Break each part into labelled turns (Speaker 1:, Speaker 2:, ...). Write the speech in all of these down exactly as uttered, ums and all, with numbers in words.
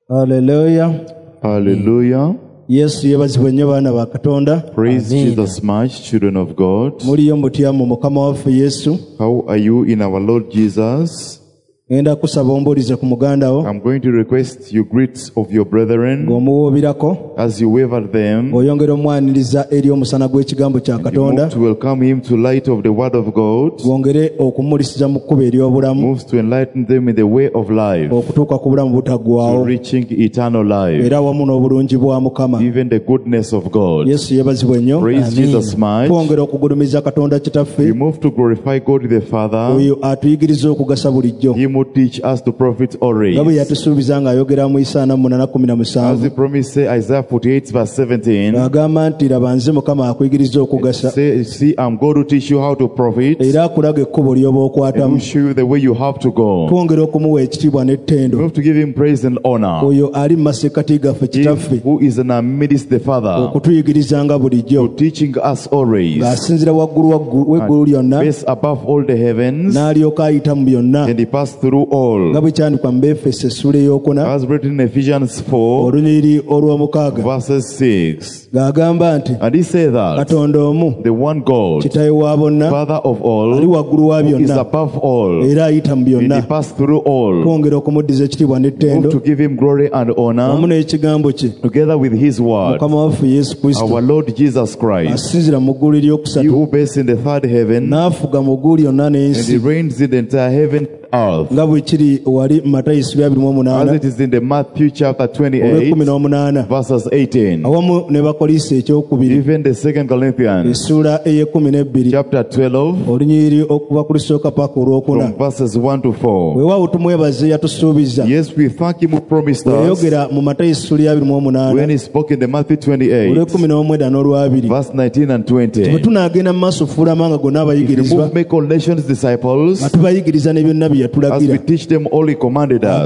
Speaker 1: Hallelujah.
Speaker 2: Hallelujah.
Speaker 1: Yesu yebazibwe nnyo baana ba Katonda.
Speaker 2: Praise Jesus much, children of God.
Speaker 1: Muliyo mutya mu Mukama waffe Yesu.
Speaker 2: How are you in our Lord Jesus?
Speaker 1: Ngenda kusaba ombuulize ku muganda wo.
Speaker 2: I'm going to request you greet of your brethren
Speaker 1: ng'omuwoobirako
Speaker 2: as you wave at them.
Speaker 1: oyongera omwaniriza eri omusana gw'ekigambo kya Katonda.
Speaker 2: To welcome him to light of the word of God.
Speaker 1: Wongere okumulisiza mu kkubo ery'obulamu.
Speaker 2: Moves to enlighten them in the way of life.
Speaker 1: Okutuuka ku bulamu butaggwaawo.
Speaker 2: To reaching eternal life.
Speaker 1: Era wamu n'obulungi bwa Mukama.
Speaker 2: Even the goodness of God.
Speaker 1: Yesu yebazibwe nnyo.
Speaker 2: Praise Jesus much.
Speaker 1: Twongera okugulumiza Katonda Kitaffe.
Speaker 2: We move to glorify God the Father.
Speaker 1: Oyo atuyigiriza okugasa bulijjo.
Speaker 2: He will teach us to profit always.
Speaker 1: Nga bwe yatusuubiza ng'ayogera mu Isaaya munaana kumi na musanvu.
Speaker 2: As the promise say, Isaiah forty-eight verse seventeen.
Speaker 1: Agamba nti laba nze Mukama akuyigiriza okugasa.
Speaker 2: Say, see, I'm going to teach you how to profit.
Speaker 1: Era akulaga ekkubo ly'oba okwatamu.
Speaker 2: And will show you the way you have to go.
Speaker 1: Twongera okumuwa ekitiibwa n'ettendo.
Speaker 2: We have to give him praise and honor.
Speaker 1: Oyo ali mu masekkati gaffe Kitaffe.
Speaker 2: Who is in our midst the Father.
Speaker 1: Okutuyigirizanga bulijjo.
Speaker 2: Teaching us always.
Speaker 1: Ng'asinzira waggulu w'eggulu lyonna.
Speaker 2: Base above all the heavens.
Speaker 1: N'alyoka ayita mu byonna.
Speaker 2: And he passed through all.
Speaker 1: Nga bwe kyandikwa mu Efeso essula ey'okuna.
Speaker 2: As written in Ephesians four.
Speaker 1: Olunyiriri olw'omukaaga.
Speaker 2: Verses six.
Speaker 1: Ng'agamba nti.
Speaker 2: And he said that.
Speaker 1: Katonda omu.
Speaker 2: The one God.
Speaker 1: Kitaawe wa bonna.
Speaker 2: Father of all.
Speaker 1: Ali waggulu wa byonna.
Speaker 2: Is above all.
Speaker 1: Era ayita mu byonna.
Speaker 2: And he passed through all.
Speaker 1: Twongera okumuddiza ekitiibwa n'ettendo.
Speaker 2: To give him glory and honor.
Speaker 1: Wamu n'ekigambo kye.
Speaker 2: Together with his word.
Speaker 1: Mukama waffe Yesu Kristo.
Speaker 2: Our Lord Jesus Christ.
Speaker 1: Asinzira mu ggulu eryokusatu.
Speaker 2: He who based in the third heaven.
Speaker 1: N'afuga mu ggulu lyonna n'ensi.
Speaker 2: And he reigns in the entire heaven. Earth.
Speaker 1: Nga bwe kiri wali mu Matayo essula abiri mu munaana.
Speaker 2: As it is in the Matthew chapter twenty-eight verses eighteen.
Speaker 1: Awamu ne Bakolinso ekyokubiri.
Speaker 2: Even the second Corinthians
Speaker 1: essula ey'ekkumi n'ebbiri.
Speaker 2: chapter twelve.
Speaker 1: Olunyiriri okuva ku lusooka paka olwokuna.
Speaker 2: From verses one to four.
Speaker 1: Weewaawo tumwebaze yatusuubiza.
Speaker 2: Yes, we thank him who promised us.
Speaker 1: Yayogera mu Matayo essula abiri mu munaana.
Speaker 2: When he spoke in the Matthew twenty-eight.
Speaker 1: olw'ekkumi n'omwenda n'olwabiri.
Speaker 2: Verse nineteen and twenty.
Speaker 1: Bwe tunaagenda mu maaso fuula amanga gonna abayigirizwa.
Speaker 2: Make all nations disciples.
Speaker 1: Nga tubayigiriza ne byonna bye
Speaker 2: as we teach them all he commanded us.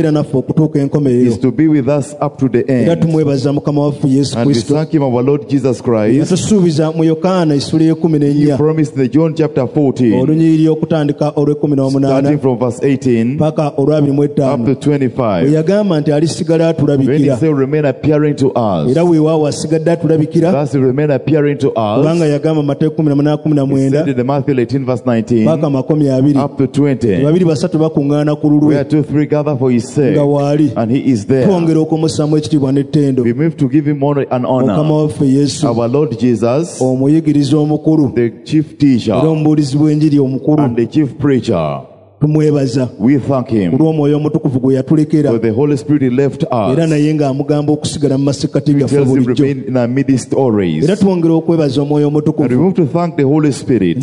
Speaker 2: Is to be with us up to the end. And we thank him, our Lord Jesus Christ. He promised in the John chapter fourteen. Starting from verse eighteen. Up to twenty-five. When he said remain appearing to us. Thus he remain appearing to us. He said in the Matthew eighteen verse nineteen. Up to twenty. Where two three gather for his sake, and he is there. We move to give him honor and honor. Our Lord Jesus, the chief teacher and the chief preacher. We thank him for the Holy Spirit he left us. He tells him remain in our midst always. And we move to thank the Holy Spirit.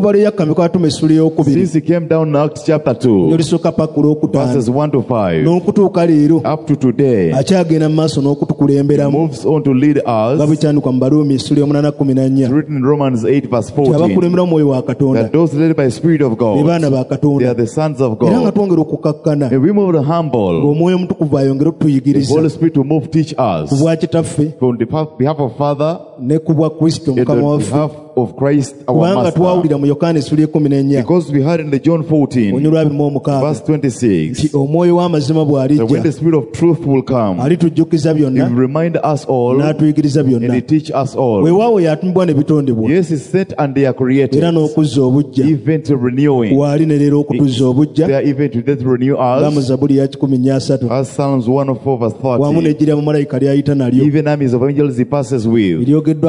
Speaker 2: Since he came down in Acts chapter two, verses one to five, up to today, he moves on to lead us. It's written in Romans eight verse fourteen that those led by the Spirit of God, they are the sons of God. And we move to humble. The Holy Spirit to move teach us. From the behalf of Father and on behalf of Christ our Master. Because we heard in the John fourteen verse twenty-six that when the Spirit of truth will come, he will remind us all and he teach us all. Yes, he set and they are created, even to renewing. They are even to death renew us. As Psalms one oh four verse thirty. Even armies of angels he passes with.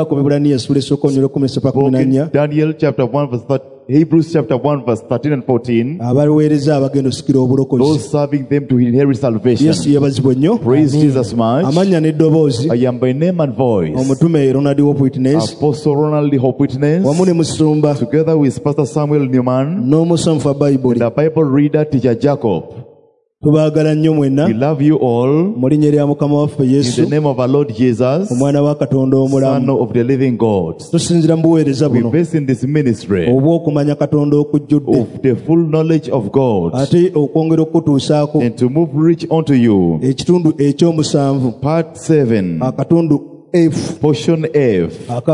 Speaker 2: Daniel chapter one verse thirty. Hebrews chapter one verse thirteen and fourteen. Those serving them to inherit salvation. Praise Jesus much. I am by name and voice Apostle Ronald Hope Witness, together with Pastor Samuel Newman, the Bible reader teacher Jacob. We love you all in the name of our Lord Jesus, Son of the living God. We base in this ministry of the full knowledge of God and to move rich unto you. Part seven. F. Portion F of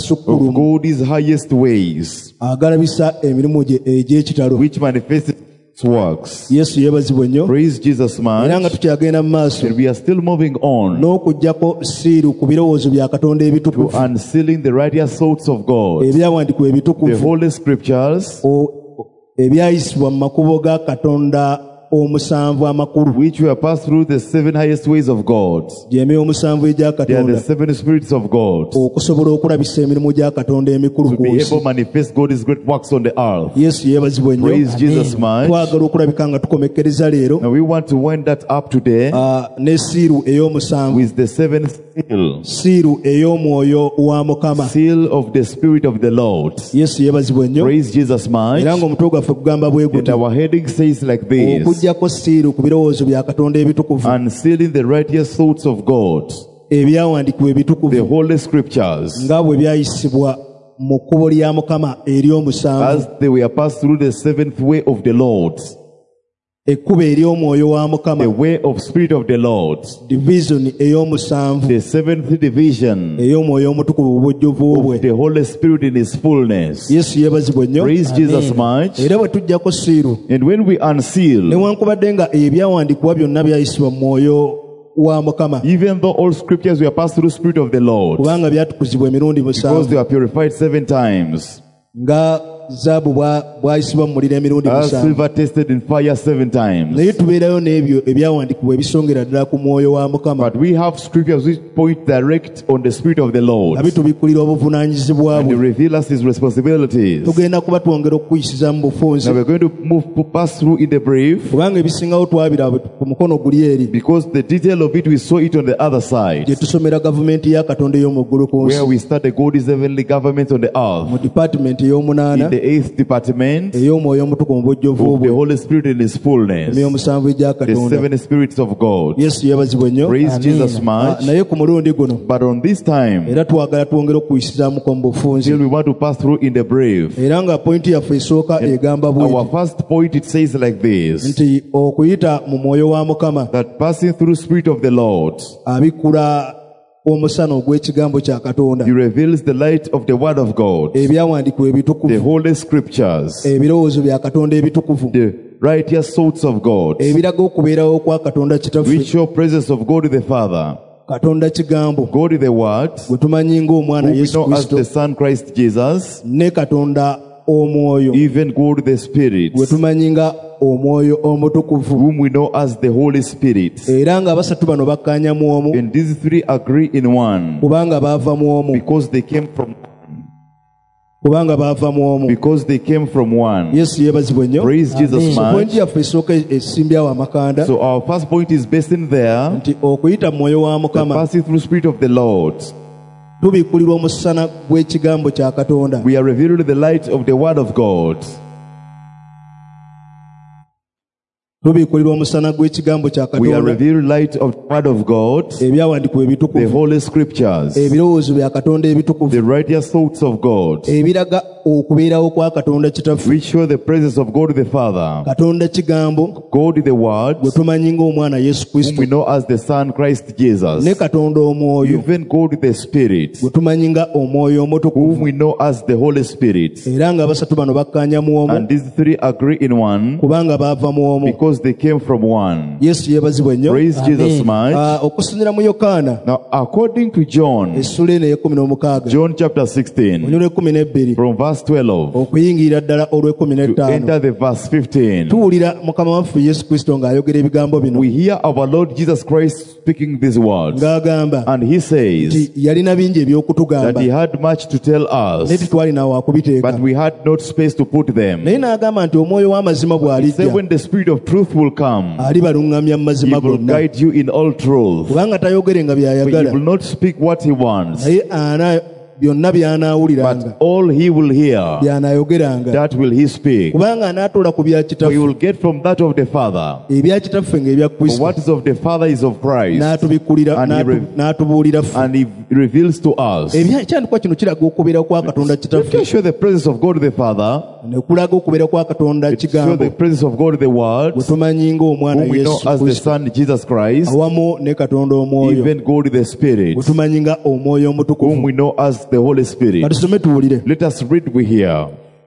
Speaker 2: God's highest ways, which manifests works.
Speaker 1: Yesu yebazibwe nnyo.
Speaker 2: Praise Jesus much.
Speaker 1: Era nga tukyagenda mu maaso.
Speaker 2: And we are still moving on.
Speaker 1: N'okuggyako siiru ku birowoozo bya Katonda ebitukuvu.
Speaker 2: To unsealing the righteous thoughts of God.
Speaker 1: Ebyawandiikibwa ebitukuvu.
Speaker 2: The holy scriptures.
Speaker 1: Ebyayisibwa mu makubo ga Katonda omusanvu amakulu.
Speaker 2: Which were passed through the seven highest ways of God.
Speaker 1: Gy'emyoyo omusanvu egya
Speaker 2: They are
Speaker 1: Katonda.
Speaker 2: the seven spirits of God.
Speaker 1: Okusobola okulabisa emirimu gya Katonda emikulu
Speaker 2: To
Speaker 1: ku
Speaker 2: be able to
Speaker 1: nsi.
Speaker 2: manifest God's great works on the earth.
Speaker 1: Yesu yeebazibwe nnyo.
Speaker 2: Praise Jesus much.
Speaker 1: Twagala okulabika nga tukomekkereza leero.
Speaker 2: Now we want to wind that up today.
Speaker 1: Uh, ne siiru ey'omusanvu.
Speaker 2: With the seventh seal.
Speaker 1: Siiru ey'omwoyo wa Mukama.
Speaker 2: Seal of the Spirit of the Lord.
Speaker 1: Yesu yeebazibwe nnyo.
Speaker 2: Praise Jesus much.
Speaker 1: Era ng'omutwe gwaffe gugamba bwe
Speaker 2: And
Speaker 1: guti.
Speaker 2: our heading says like this.
Speaker 1: Okuggyako siiru ku birowoozo bya Katonda ebitukuvu.
Speaker 2: Unsealing the righteous thoughts of God.
Speaker 1: Ebyawandiikibwa ebitukuvu.
Speaker 2: The holy scriptures.
Speaker 1: Nga bwe byayisibwa mu kkubo lya Mukama ery'omusanvu.
Speaker 2: As they were passed through the seventh way of the Lord.
Speaker 1: Ekkubo ery'omwoyo wa Mukama.
Speaker 2: The way of Spirit of the Lord.
Speaker 1: Division ey'omusanvu.
Speaker 2: The seventh division.
Speaker 1: Ey'omwoyo omutukuvu bujjuvu bwe.
Speaker 2: The Holy Spirit in His fullness.
Speaker 1: Yesu yeebazibwe nnyo.
Speaker 2: Praise Jesus much.
Speaker 1: Era bwe tuggyako siiru.
Speaker 2: And when we unseal.
Speaker 1: Newankubadde nga ebyawandiikibwa byonna byayisibwa mu mwoyo wa Mukama.
Speaker 2: Even though all scriptures were passed through the Spirit of the Lord.
Speaker 1: Kubanga byatukuzibwa emirundi musanvu.
Speaker 2: Because they were purified seven times.
Speaker 1: Nga zaabu bwayisibwa mu muliro emirundi
Speaker 2: As
Speaker 1: musanvu.
Speaker 2: silver tested in fire seven times.
Speaker 1: Naye tubeerayo n'ebyo ebyawandiikibwa ebisongera ddala ku mwoyo wa Mukama.
Speaker 2: But we have scriptures which point direct on the Spirit of the Lord.
Speaker 1: Nga bitubikkulira obuvunaanyizibwa
Speaker 2: And they
Speaker 1: bwe.
Speaker 2: reveal us His responsibilities.
Speaker 1: Tugenda kuba twongera okukuyisiza mu bufunze.
Speaker 2: Now we're going to move to pass through in the brief.
Speaker 1: Kubanga ebisingawo twabira ku mukono guli eri.
Speaker 2: Because the detail of it we saw it on the other side.
Speaker 1: Gye tusomera gavumenti ya Katonda ey'omu ggulu ku
Speaker 2: Where
Speaker 1: nsi.
Speaker 2: we start the God's heavenly government on the
Speaker 1: Mu
Speaker 2: earth.
Speaker 1: department ey'omunaana.
Speaker 2: In the eighth department.
Speaker 1: Ey'omwoyo omutukuvu mu bujjuvu
Speaker 2: Of the
Speaker 1: bwe.
Speaker 2: Holy Spirit in His fullness.
Speaker 1: Emyoyo omusanvu egya
Speaker 2: The
Speaker 1: Katonda.
Speaker 2: seven spirits of God.
Speaker 1: Yesu yeebazibwe nnyo.
Speaker 2: Praise Jesus
Speaker 1: Ah,
Speaker 2: much.
Speaker 1: naye ku mulundi guno
Speaker 2: But on this time,
Speaker 1: era twagala twongere okuyisizaamuko mu bufunze.
Speaker 2: still we want to pass through in the brief.
Speaker 1: Era nga pointi yaffe esooka egamba
Speaker 2: Our
Speaker 1: bw'eti
Speaker 2: first point it says like this.
Speaker 1: nti okuyita mu mwoyo wa Mukama
Speaker 2: That passing through Spirit of the Lord,
Speaker 1: abikkula omusana ogw'ekigambo kya Katonda.
Speaker 2: He reveals the light of the Word of God.
Speaker 1: Ebyawandiikibwa
Speaker 2: The
Speaker 1: ebitukuvu.
Speaker 2: Holy Scriptures.
Speaker 1: Ebirowoozo bya Katonda ebitukuvu.
Speaker 2: The righteous thoughts of God.
Speaker 1: Ebiraga okubeerawo kwa Katonda kitaffe.
Speaker 2: Which show presence of God the Father.
Speaker 1: Katonda kigambo.
Speaker 2: God the Word.
Speaker 1: Gwe tumanyi ng'omwana
Speaker 2: Who we
Speaker 1: Yesu
Speaker 2: know as
Speaker 1: Kristo.
Speaker 2: the Son Christ Jesus.
Speaker 1: Ne Katonda omwoyo.
Speaker 2: Even God the Spirit.
Speaker 1: Gwe tumanyi nga omwoyo omutukuvu.
Speaker 2: Whom we know as the Holy Spirit.
Speaker 1: Era nga basatu bano bakkaanya mu omu.
Speaker 2: And these three agree in one.
Speaker 1: Kubanga baava mu omu.
Speaker 2: Because they came from
Speaker 1: Kubanga baava mu omu.
Speaker 2: Because they came from one.
Speaker 1: Yesu yeebazibwe nnyo.
Speaker 2: Praise Jesus
Speaker 1: So
Speaker 2: much.
Speaker 1: point yaffe esooka esimbyawo amakanda.
Speaker 2: So our first point is based in there.
Speaker 1: Nti okuyita mu mwoyo wa
Speaker 2: The
Speaker 1: Mukama.
Speaker 2: passing through Spirit of the Lord.
Speaker 1: Tubikkulirwa omusana gw'ekigambo kya Katonda.
Speaker 2: We are revealed the light of the Word of God.
Speaker 1: Tubikkulirwa omusana gw'ekigambo kya
Speaker 2: We are
Speaker 1: Katonda.
Speaker 2: revealed light of the Word of God.
Speaker 1: Ebyawandiikibwa
Speaker 2: The
Speaker 1: ebitukuvu.
Speaker 2: Holy Scriptures.
Speaker 1: Ebirowoozo bya Katonda ebitukuvu.
Speaker 2: The righteous thoughts of God.
Speaker 1: Ebiraga okubeerawo kwa Katonda kitaffe.
Speaker 2: Which show the presence of God the Father.
Speaker 1: Katonda kigambo.
Speaker 2: God the Word.
Speaker 1: Gwe tumanyi ng'omwana Yesu
Speaker 2: Whom
Speaker 1: Kristo.
Speaker 2: we know as the Son Christ Jesus.
Speaker 1: Ne Katonda omwoyo.
Speaker 2: Even God the Spirit.
Speaker 1: Gwe tumanyi nga omwoyo
Speaker 2: Whom
Speaker 1: omutukuvu.
Speaker 2: we know as the Holy Spirit.
Speaker 1: Era nga basatu bano bakkaanya mu omu.
Speaker 2: And these three agree in one.
Speaker 1: Kubanga baava mu omu.
Speaker 2: Because they came from one.
Speaker 1: Yesu yeebazibwe nnyo.
Speaker 2: Praise Jesus much.
Speaker 1: Ah, okusinziira mu Yokaana
Speaker 2: Now according to John.
Speaker 1: essula eno ey'ekkumi n'omukaaga.
Speaker 2: John chapter sixteen.
Speaker 1: Onyolo ekkumi n'ebbiri.
Speaker 2: From verse twelve.
Speaker 1: Okuyingirira ddala olw'ekkumi
Speaker 2: To
Speaker 1: n'ettaano.
Speaker 2: enter the verse fifteen.
Speaker 1: Tuwulira Mukama waffe Yesu Kristo ng'ayogera ebigambo bino.
Speaker 2: We hear our Lord Jesus Christ speaking these words.
Speaker 1: Ng'agamba
Speaker 2: And He says
Speaker 1: nti yalina bingi
Speaker 2: that
Speaker 1: eby'okutugamba
Speaker 2: He had much to tell
Speaker 1: naye
Speaker 2: us,
Speaker 1: tetwalina wa kubiteeka.
Speaker 2: but we had not space to put them.
Speaker 1: Naye n'agamba nti omwoyo w'amazima
Speaker 2: He said
Speaker 1: bw'alijja
Speaker 2: when the Spirit of truth will come,
Speaker 1: alibaluŋŋamya mu
Speaker 2: He
Speaker 1: mazima
Speaker 2: will
Speaker 1: gonna.
Speaker 2: guide you in all truth.
Speaker 1: Kubanga tayogere nga
Speaker 2: For He
Speaker 1: by'ayagala
Speaker 2: will not speak what He wants,
Speaker 1: naye ana byonna by'anaawuliranga
Speaker 2: but all He will hear,
Speaker 1: by'anaayogeranga.
Speaker 2: that will He speak.
Speaker 1: Kubanga anaatoola ku bya
Speaker 2: For He
Speaker 1: kitaffe
Speaker 2: will get from that of the Father.
Speaker 1: ebya kitaffe ng'ebya
Speaker 2: For
Speaker 1: Kristo
Speaker 2: what is of the Father is of Christ,
Speaker 1: n'atubikkulira
Speaker 2: And he
Speaker 1: n'atu-
Speaker 2: re-
Speaker 1: n'atubuulira ffe.
Speaker 2: and He reveals to us.
Speaker 1: Ebya- ekyandikwa kino kiraga okubeera kwa Katonda
Speaker 2: It
Speaker 1: kitaffe
Speaker 2: can show the presence of God the Father.
Speaker 1: ne kulaga okubeera kwa Katonda
Speaker 2: It show
Speaker 1: kigambo
Speaker 2: the presence of God the Word,
Speaker 1: gwe tumanyi ng'omwana
Speaker 2: whom we know
Speaker 1: Yesu
Speaker 2: as the
Speaker 1: Kristo
Speaker 2: Son Jesus Christ,
Speaker 1: awamu ne Katonda omwoyo
Speaker 2: even God the Spirit,
Speaker 1: gwe tumanyi nga omwoyo
Speaker 2: whom
Speaker 1: omutukuvu.
Speaker 2: we know as the Holy Spirit.
Speaker 1: Katusome tuwulire.
Speaker 2: Let us read we hear.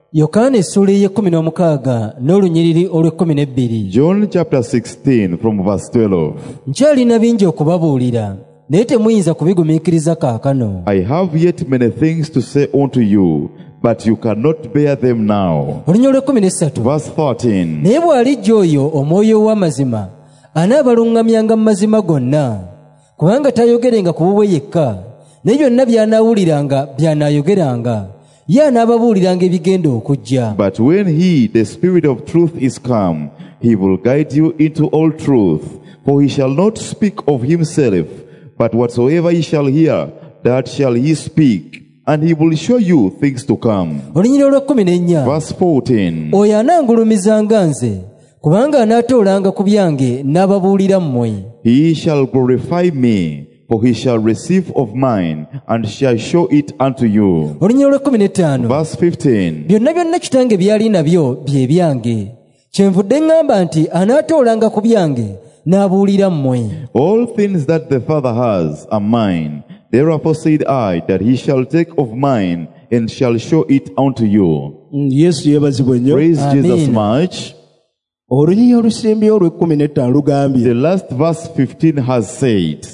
Speaker 3: Yokaana essula ey'ekkumi n'omukaaga n'olunyiriri olw'ekkumi n'ebbiri.
Speaker 2: John chapter sixteen from verse twelve.
Speaker 3: Nkyalina bingi okubabuulira naye temuyinza kubigumiikiriza kaakano.
Speaker 2: I have yet many things to say unto you, but you cannot bear them now.
Speaker 3: Olunyiriri olw'ekkumi n'essatu.
Speaker 2: Verse thirteen.
Speaker 3: Naye bw'alijja oyo omwoyo ow'amazima anaabaluŋŋamyanga mu mazima gonna, kubanga tayogerenga ku bubwe yekka, naye byonna by'anaawuliranga by'anaayogeranga, ye anaababuuliranga ebigenda okujja.
Speaker 2: But when he, the Spirit of truth, is come, he will guide you into all truth. For he shall not speak of himself, but whatsoever he shall hear, that shall he speak, and he will show you things to come.
Speaker 3: Olunyiriri olw'ekkumi n'ennya.
Speaker 2: Verse fourteen.
Speaker 3: Oyo anaangulumizanga nze, kubanga anaatoolanga ku byange n'ababuulira mmwe.
Speaker 2: He shall glorify me, for he shall receive of mine, and shall show it unto you.
Speaker 3: Olunyiriri olw'ekkumi n'ettaano.
Speaker 2: Verse fifteen.
Speaker 3: Byonna byonna kitange byali nabyo bye byange, kyenvudde ŋŋamba nti anaatoolanga ku byange n'abuulira mmwe.
Speaker 2: All things that the Father has are mine. Therefore said I, that he shall take of mine, and shall show it unto you.
Speaker 1: Yesu yebazibwe nnyo.
Speaker 2: Praise Jesus much.
Speaker 1: Olunyiriri olusembayo olw'ekkumi n'ettaano lugambye.
Speaker 2: The last verse fifteen has said,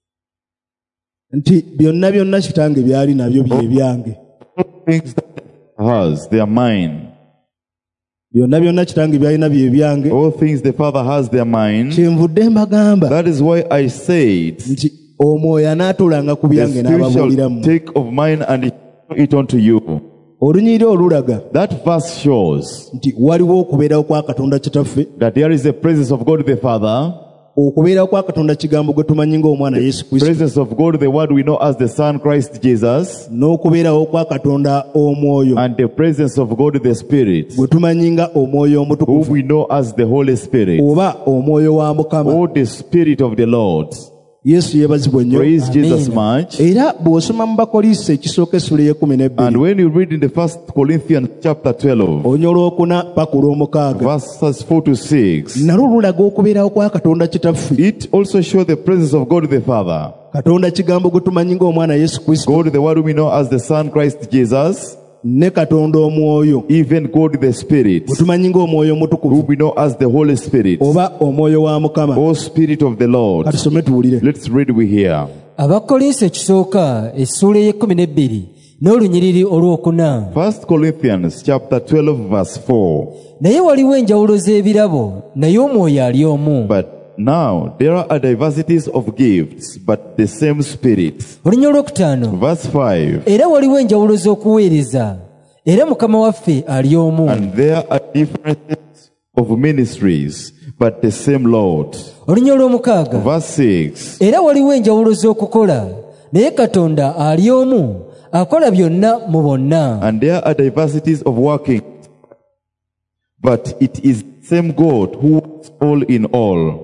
Speaker 1: nti byonna byonna kitange byali nabyo bye byange.
Speaker 2: Things that has, they are mine.
Speaker 1: Byonna byonna kitange byalina bye byange.
Speaker 2: All things the Father has, they are mine.
Speaker 1: Kyenvudde mbagamba.
Speaker 2: That is why I said,
Speaker 1: nti omwoyo anaatolanga ku byange n'ababuuliramu.
Speaker 2: Take of mine and show it unto you.
Speaker 1: Olunyiriri olulaga.
Speaker 2: That verse shows
Speaker 1: nti waliwo okubeerawo kwa Katonda Kitaffe.
Speaker 2: That there is a presence of God the Father.
Speaker 1: Okubeerawo kwa Katonda kigambo gwe tumanyi ng'omwana Yesu Kristo.
Speaker 2: Presence of God, the word we know as the Son Christ Jesus.
Speaker 1: N'okubeerawo kwa Katonda omwoyo.
Speaker 2: And the presence of God the Spirit.
Speaker 1: Gwe tumanyi nga omwoyo omutukuvu.
Speaker 2: Who we know as the Holy Spirit.
Speaker 1: Oba omwoyo wa Mukama.
Speaker 2: Or the Spirit of the Lord.
Speaker 1: Yesu yebazibwe nnyo.
Speaker 2: Praise Jesus much.
Speaker 1: Era bw'osoma mu Bakolinso ekisooka essula ey'ekkumi n'ebbiri.
Speaker 2: And when you read in the First Corinthians chapter twelve,
Speaker 1: olunya olwokuna paka olw'omukaaga,
Speaker 2: verses four to six,
Speaker 1: nalwo lulaga okubeerawo kwa Katonda Kitaffe.
Speaker 2: It also shows the presence of God the Father.
Speaker 1: Katonda kigambo gwe tumanyi ng'omwana Yesu Kristo.
Speaker 2: God the word we know as the Son Christ Jesus.
Speaker 1: Ne Katonda omwoyo.
Speaker 2: Even God the Spirit.
Speaker 1: Gwe tumanyi ng'omwoyo omutukuvu.
Speaker 2: Who we know as the Holy Spirit.
Speaker 1: Oba omwoyo wa Mukama.
Speaker 2: O Spirit of the Lord.
Speaker 1: Katusome tuwulire.
Speaker 2: Let's read we hear.
Speaker 3: Abakolinso ekisooka essula ey'ekkumi n'ebbiri n'olunyiriri olwokuna.
Speaker 2: First Corinthians chapter twelve verse four.
Speaker 3: Naye waliwo enjawulo z'ebirabo, naye omwoyo ali omu.
Speaker 2: But now there are diversities of gifts, but the same Spirit.
Speaker 3: Olunya olwokutaano.
Speaker 2: Verse five.
Speaker 3: Era waliwo enjawulo z'okuweereza, era Mukama waffe ali omu.
Speaker 2: And there are differences of ministries, but the same Lord.
Speaker 3: Olunya olw'omukaaga.
Speaker 2: Verse six.
Speaker 3: Era waliwo enjawulo z'okukola, naye Katonda ali omu, akola byonna mu bonna.
Speaker 2: And there are diversities of working, but it is the same God who works all in all.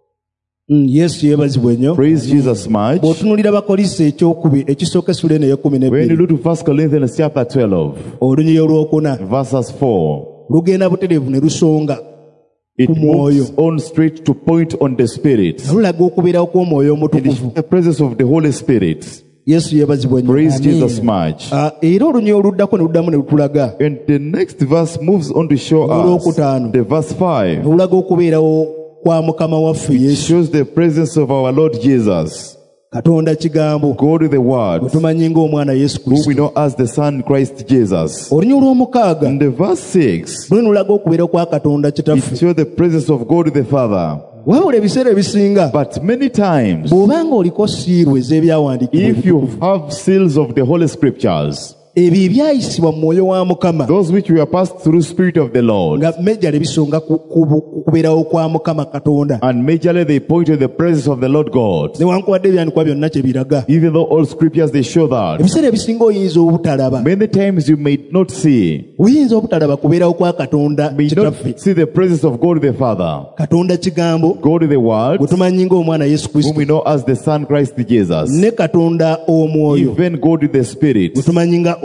Speaker 1: Yesu yebazibwe nnyo.
Speaker 2: Praise Jesus much.
Speaker 1: Bw'otunuulira Bakolinso ekyokubiri ekisooka essula eno ey'ekkumi n'ebbiri.
Speaker 2: When you look to First Corinthians chapter twelve,
Speaker 1: olunyiriri olwokuna,
Speaker 2: verses four,
Speaker 1: lugenda butereevu ne lusonga
Speaker 2: it moves on straight to point on the Spirit.
Speaker 1: Lulaga okubeerawo kw'omwoyo omutukuvu.
Speaker 2: The presence of the Holy Spirit.
Speaker 1: Yesu yebazibwe nnyo.
Speaker 2: Praise Jesus much.
Speaker 1: Era olunyiriri oluddako ne luddamu ne lutulaga.
Speaker 2: And the next verse moves on to show us the verse five.
Speaker 1: Lulaga okubeerawo kwa Mukama waffe Yesu.
Speaker 2: It shows the presence of our Lord Jesus.
Speaker 1: Katonda kigambo.
Speaker 2: God the Word.
Speaker 1: Tumanyi ng'omwana Yesu Kristo.
Speaker 2: Who we know as the Son Christ Jesus.
Speaker 1: Olunya olw'omukaaga.
Speaker 2: In the verse six.
Speaker 1: Luno lulaga okubeerawo kwa Katonda Kitaffe.
Speaker 2: It shows the presence of God the Father.
Speaker 1: Wabula ebiseera ebisinga.
Speaker 2: But many times.
Speaker 1: Bw'obanga oliko siiru ez'ebyawandiikibwa.
Speaker 2: If you have seals of the Holy Scriptures.
Speaker 1: Ebyo ebyayisibwa mu mwoyo wa Mukama.
Speaker 2: Those which were passed through Spirit of the Lord.
Speaker 1: Nga majorly bisonga kubeerawo kwa Mukama Katonda.
Speaker 2: And majorly they point to the presence of the Lord God.
Speaker 1: Newankubadde ebyandikwa byonna kye biraga.
Speaker 2: Even though all scriptures they show that.
Speaker 1: Ebiseera ebisinga oyinza obutalaba.
Speaker 2: Many times you may not see.
Speaker 1: Oyinza obutalaba kubeerawo kwa Katonda Kitaffe.
Speaker 2: See the presence of God the Father.
Speaker 1: Katonda kigambo.
Speaker 2: God the Word.
Speaker 1: Gwe tumanyi ng'omwana Yesu Kristo.
Speaker 2: Whom we know as the Son Christ Jesus.
Speaker 1: Ne Katonda omwoyo.
Speaker 2: Even God the Spirit.
Speaker 1: Gwe tumanyi nga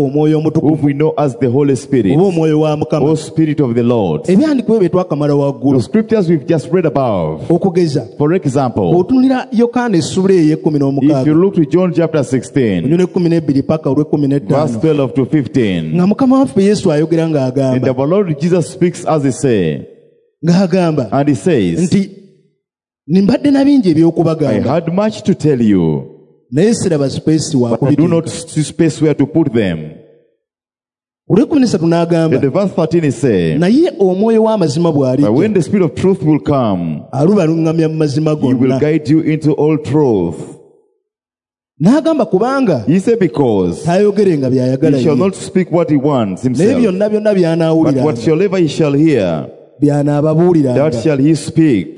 Speaker 1: omwoyo omutukuvu,
Speaker 2: whom we know as the Holy Spirit,
Speaker 1: oba omwoyo wa Mukama,
Speaker 2: or Spirit of the Lord.
Speaker 1: ebyandikibwa bye twakamala waggulu.
Speaker 2: The scriptures we've just read above.
Speaker 1: Okugeza,
Speaker 2: For example,
Speaker 1: bw'otunulira Yokaana essula ey'ekkumi
Speaker 2: if you
Speaker 1: n'omukaaga
Speaker 2: look to John chapter sixteen,
Speaker 1: onywa ekkumi n'ebbiri paka olw'ekkumi
Speaker 2: verse
Speaker 1: n'ettaano,
Speaker 2: twelve to fifteen,
Speaker 1: nga Mukama waffe Yesu ayogera
Speaker 2: and
Speaker 1: ng'agamba
Speaker 2: our Lord Jesus speaks as he say,
Speaker 1: ng'agamba
Speaker 2: and he says,
Speaker 1: nti nimbadde na bingi
Speaker 2: I
Speaker 1: eby'okubagamba
Speaker 2: had much to tell you,
Speaker 1: naye siraba space wa
Speaker 2: but I do not
Speaker 1: kubiteeka.
Speaker 2: see space where to put them.
Speaker 1: olw'ekkumi n'essatu n'agamba
Speaker 2: Then the verse thirteen is saying,
Speaker 1: naye omwoyo w'amazima
Speaker 2: but
Speaker 1: bw'alijja
Speaker 2: when the Spirit of truth will come,
Speaker 1: alubaluŋŋamya mu mazima
Speaker 2: he will
Speaker 1: gonna.
Speaker 2: guide you into all truth.
Speaker 1: N'agamba kubanga
Speaker 2: He said, because
Speaker 1: taayogerenga by'ayagala
Speaker 2: he shall
Speaker 1: ye,
Speaker 2: not speak what he wants
Speaker 1: naye
Speaker 2: himself,
Speaker 1: byonna byonna
Speaker 2: but
Speaker 1: by'anaawuliranga
Speaker 2: whatsoever he shall hear,
Speaker 1: by'anaababuuliranga,
Speaker 2: that shall he speak.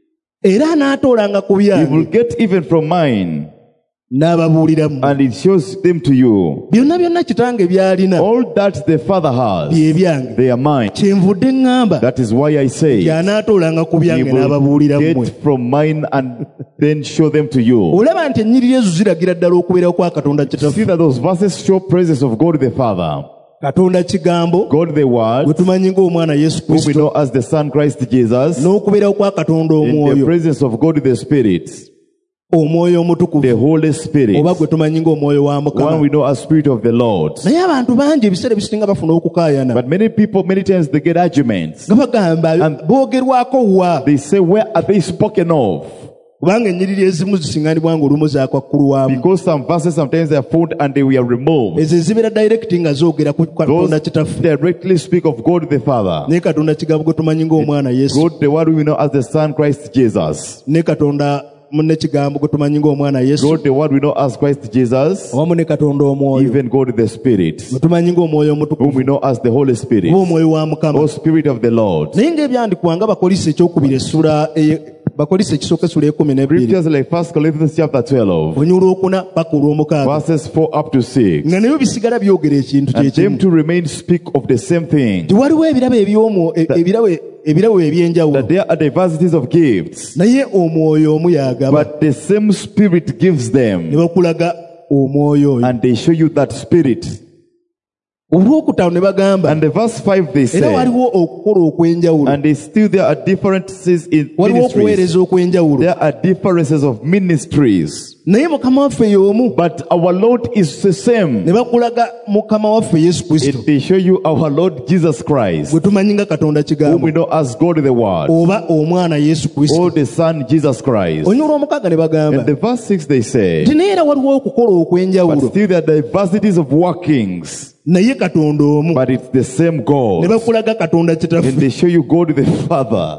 Speaker 1: era anaatoolanga ku
Speaker 2: He will
Speaker 1: byange
Speaker 2: get even from mine,
Speaker 1: n'ababuuliramu.
Speaker 2: and he shows them to you.
Speaker 1: byonna byonna kitange by'alina
Speaker 2: All that the Father has,
Speaker 1: bye byange.
Speaker 2: they are mine.
Speaker 1: Kyenvudde ŋŋamba
Speaker 2: That is why I say,
Speaker 1: by'anaatoolanga ku
Speaker 2: he
Speaker 1: byange
Speaker 2: will
Speaker 1: n'ababuulira mmwe.
Speaker 2: get from mine and then show them to you.
Speaker 1: olaba nti ennyiriri ezo ziragira ddala okubeerawo kwa Katonda
Speaker 2: See
Speaker 1: Kitaffe.
Speaker 2: that those verses show praises of God the Father,
Speaker 1: Katonda Kigambo
Speaker 2: God the
Speaker 1: gwe
Speaker 2: Word,
Speaker 1: tumanyi ng'omwana Yesu
Speaker 2: whom we
Speaker 1: Kristo,
Speaker 2: know as the Son Christ Jesus,
Speaker 1: n'okubeerawo kwa Katonda
Speaker 2: in the
Speaker 1: Omwoyo,
Speaker 2: presence of God the Spirit,
Speaker 1: Omwoyo
Speaker 2: the
Speaker 1: Omutukuvu,
Speaker 2: Holy Spirit,
Speaker 1: oba gwe tumanyi ng'omwoyo wa
Speaker 2: one
Speaker 1: Mukama.
Speaker 2: we know as Spirit of the Lord.
Speaker 1: Naye abantu bangi ebiseera ebisinga bafuna okukaayana
Speaker 2: But many people, many times they get arguments.
Speaker 1: nga bagamba
Speaker 2: And-
Speaker 1: boogerwako wa,
Speaker 2: They say, where are they spoken of?
Speaker 1: kubanga ennyiriri ezimu zisiŋŋanibwa ng'olumu zaakwakkuluwamu.
Speaker 2: Because some verses sometimes they are found and they were removed.
Speaker 1: ezo ezibeera direct nga zoogera ku Katonda
Speaker 2: Those
Speaker 1: Kitaffe,
Speaker 2: directly speak of God the Father,
Speaker 1: ne Katonda Kigambo gwe tumanyi ng'omwana Yesu,
Speaker 2: God the Word we know as the Son Christ Jesus,
Speaker 1: ne Katonda munne Kigambo gwe tumanyi ng'omwana Yesu,
Speaker 2: God the Word we know as Christ Jesus,
Speaker 1: awamu ne Katonda Omwoyo
Speaker 2: even God the Spirit,
Speaker 1: gwe tumanyi ng'omwoyo
Speaker 2: whom
Speaker 1: omutukuvu,
Speaker 2: we know as the Holy Spirit,
Speaker 1: oba omwoyo wa Mukama.
Speaker 2: or Spirit of the Lord.
Speaker 1: Naye ng'ebyandikwa nga Bakolisi ekyokubiri essula eye- Bakolisi ekisooka essula ekumi n'ebbiri
Speaker 2: Scriptures like First Corinthians chapter twelve,
Speaker 1: olunywa olwokuna paka olw'omukaaga,
Speaker 2: verses four up to six,
Speaker 1: nga nayo bisigala byogera ekintu
Speaker 2: and them
Speaker 1: kyekimu.
Speaker 2: to remain speak of the same thing,
Speaker 1: Nti waliwo ebirabo eby'omwo e- ebirabo ebirabo eby'enjawulo,
Speaker 2: that there are diversities of gifts,
Speaker 1: naye omwoyo omu y'agaba,
Speaker 2: but the same Spirit gives
Speaker 1: ne
Speaker 2: them,
Speaker 1: bakulaga omwoyo oyo.
Speaker 2: and they show you that Spirit.
Speaker 1: Olwokutaano ne bagamba
Speaker 2: And the verse five they
Speaker 1: era
Speaker 2: say,
Speaker 1: waliwo okukola okw'enjawulo,
Speaker 2: and they still there are differences in
Speaker 1: waliwo
Speaker 2: ministries.
Speaker 1: okuweereza okw'enjawulo,
Speaker 2: There are differences of ministries,
Speaker 1: naye Mukama waffe y'omu.
Speaker 2: but our Lord is the
Speaker 1: Ne
Speaker 2: same.
Speaker 1: bakulaga Mukama waffe Yesu Kristo
Speaker 2: It, they show you our Lord Jesus Christ,
Speaker 1: gwe tumanyi nga Katonda
Speaker 2: whom
Speaker 1: Kigambo,
Speaker 2: we know as God the Word,
Speaker 1: oba omwana Yesu Kristo.
Speaker 2: or the Son Jesus Christ.
Speaker 1: Olunywa olw'omukaaga ne bagamba
Speaker 2: And the verse six they say,
Speaker 1: nti naye era waliwo okukola
Speaker 2: but
Speaker 1: okw'enjawulo,
Speaker 2: still there are diversities of workings,
Speaker 1: naye Katonda omu.
Speaker 2: but it's the same
Speaker 1: Ne
Speaker 2: God.
Speaker 1: bakulaga Katonda
Speaker 2: And
Speaker 1: Kitaffe.
Speaker 2: they show you God the Father.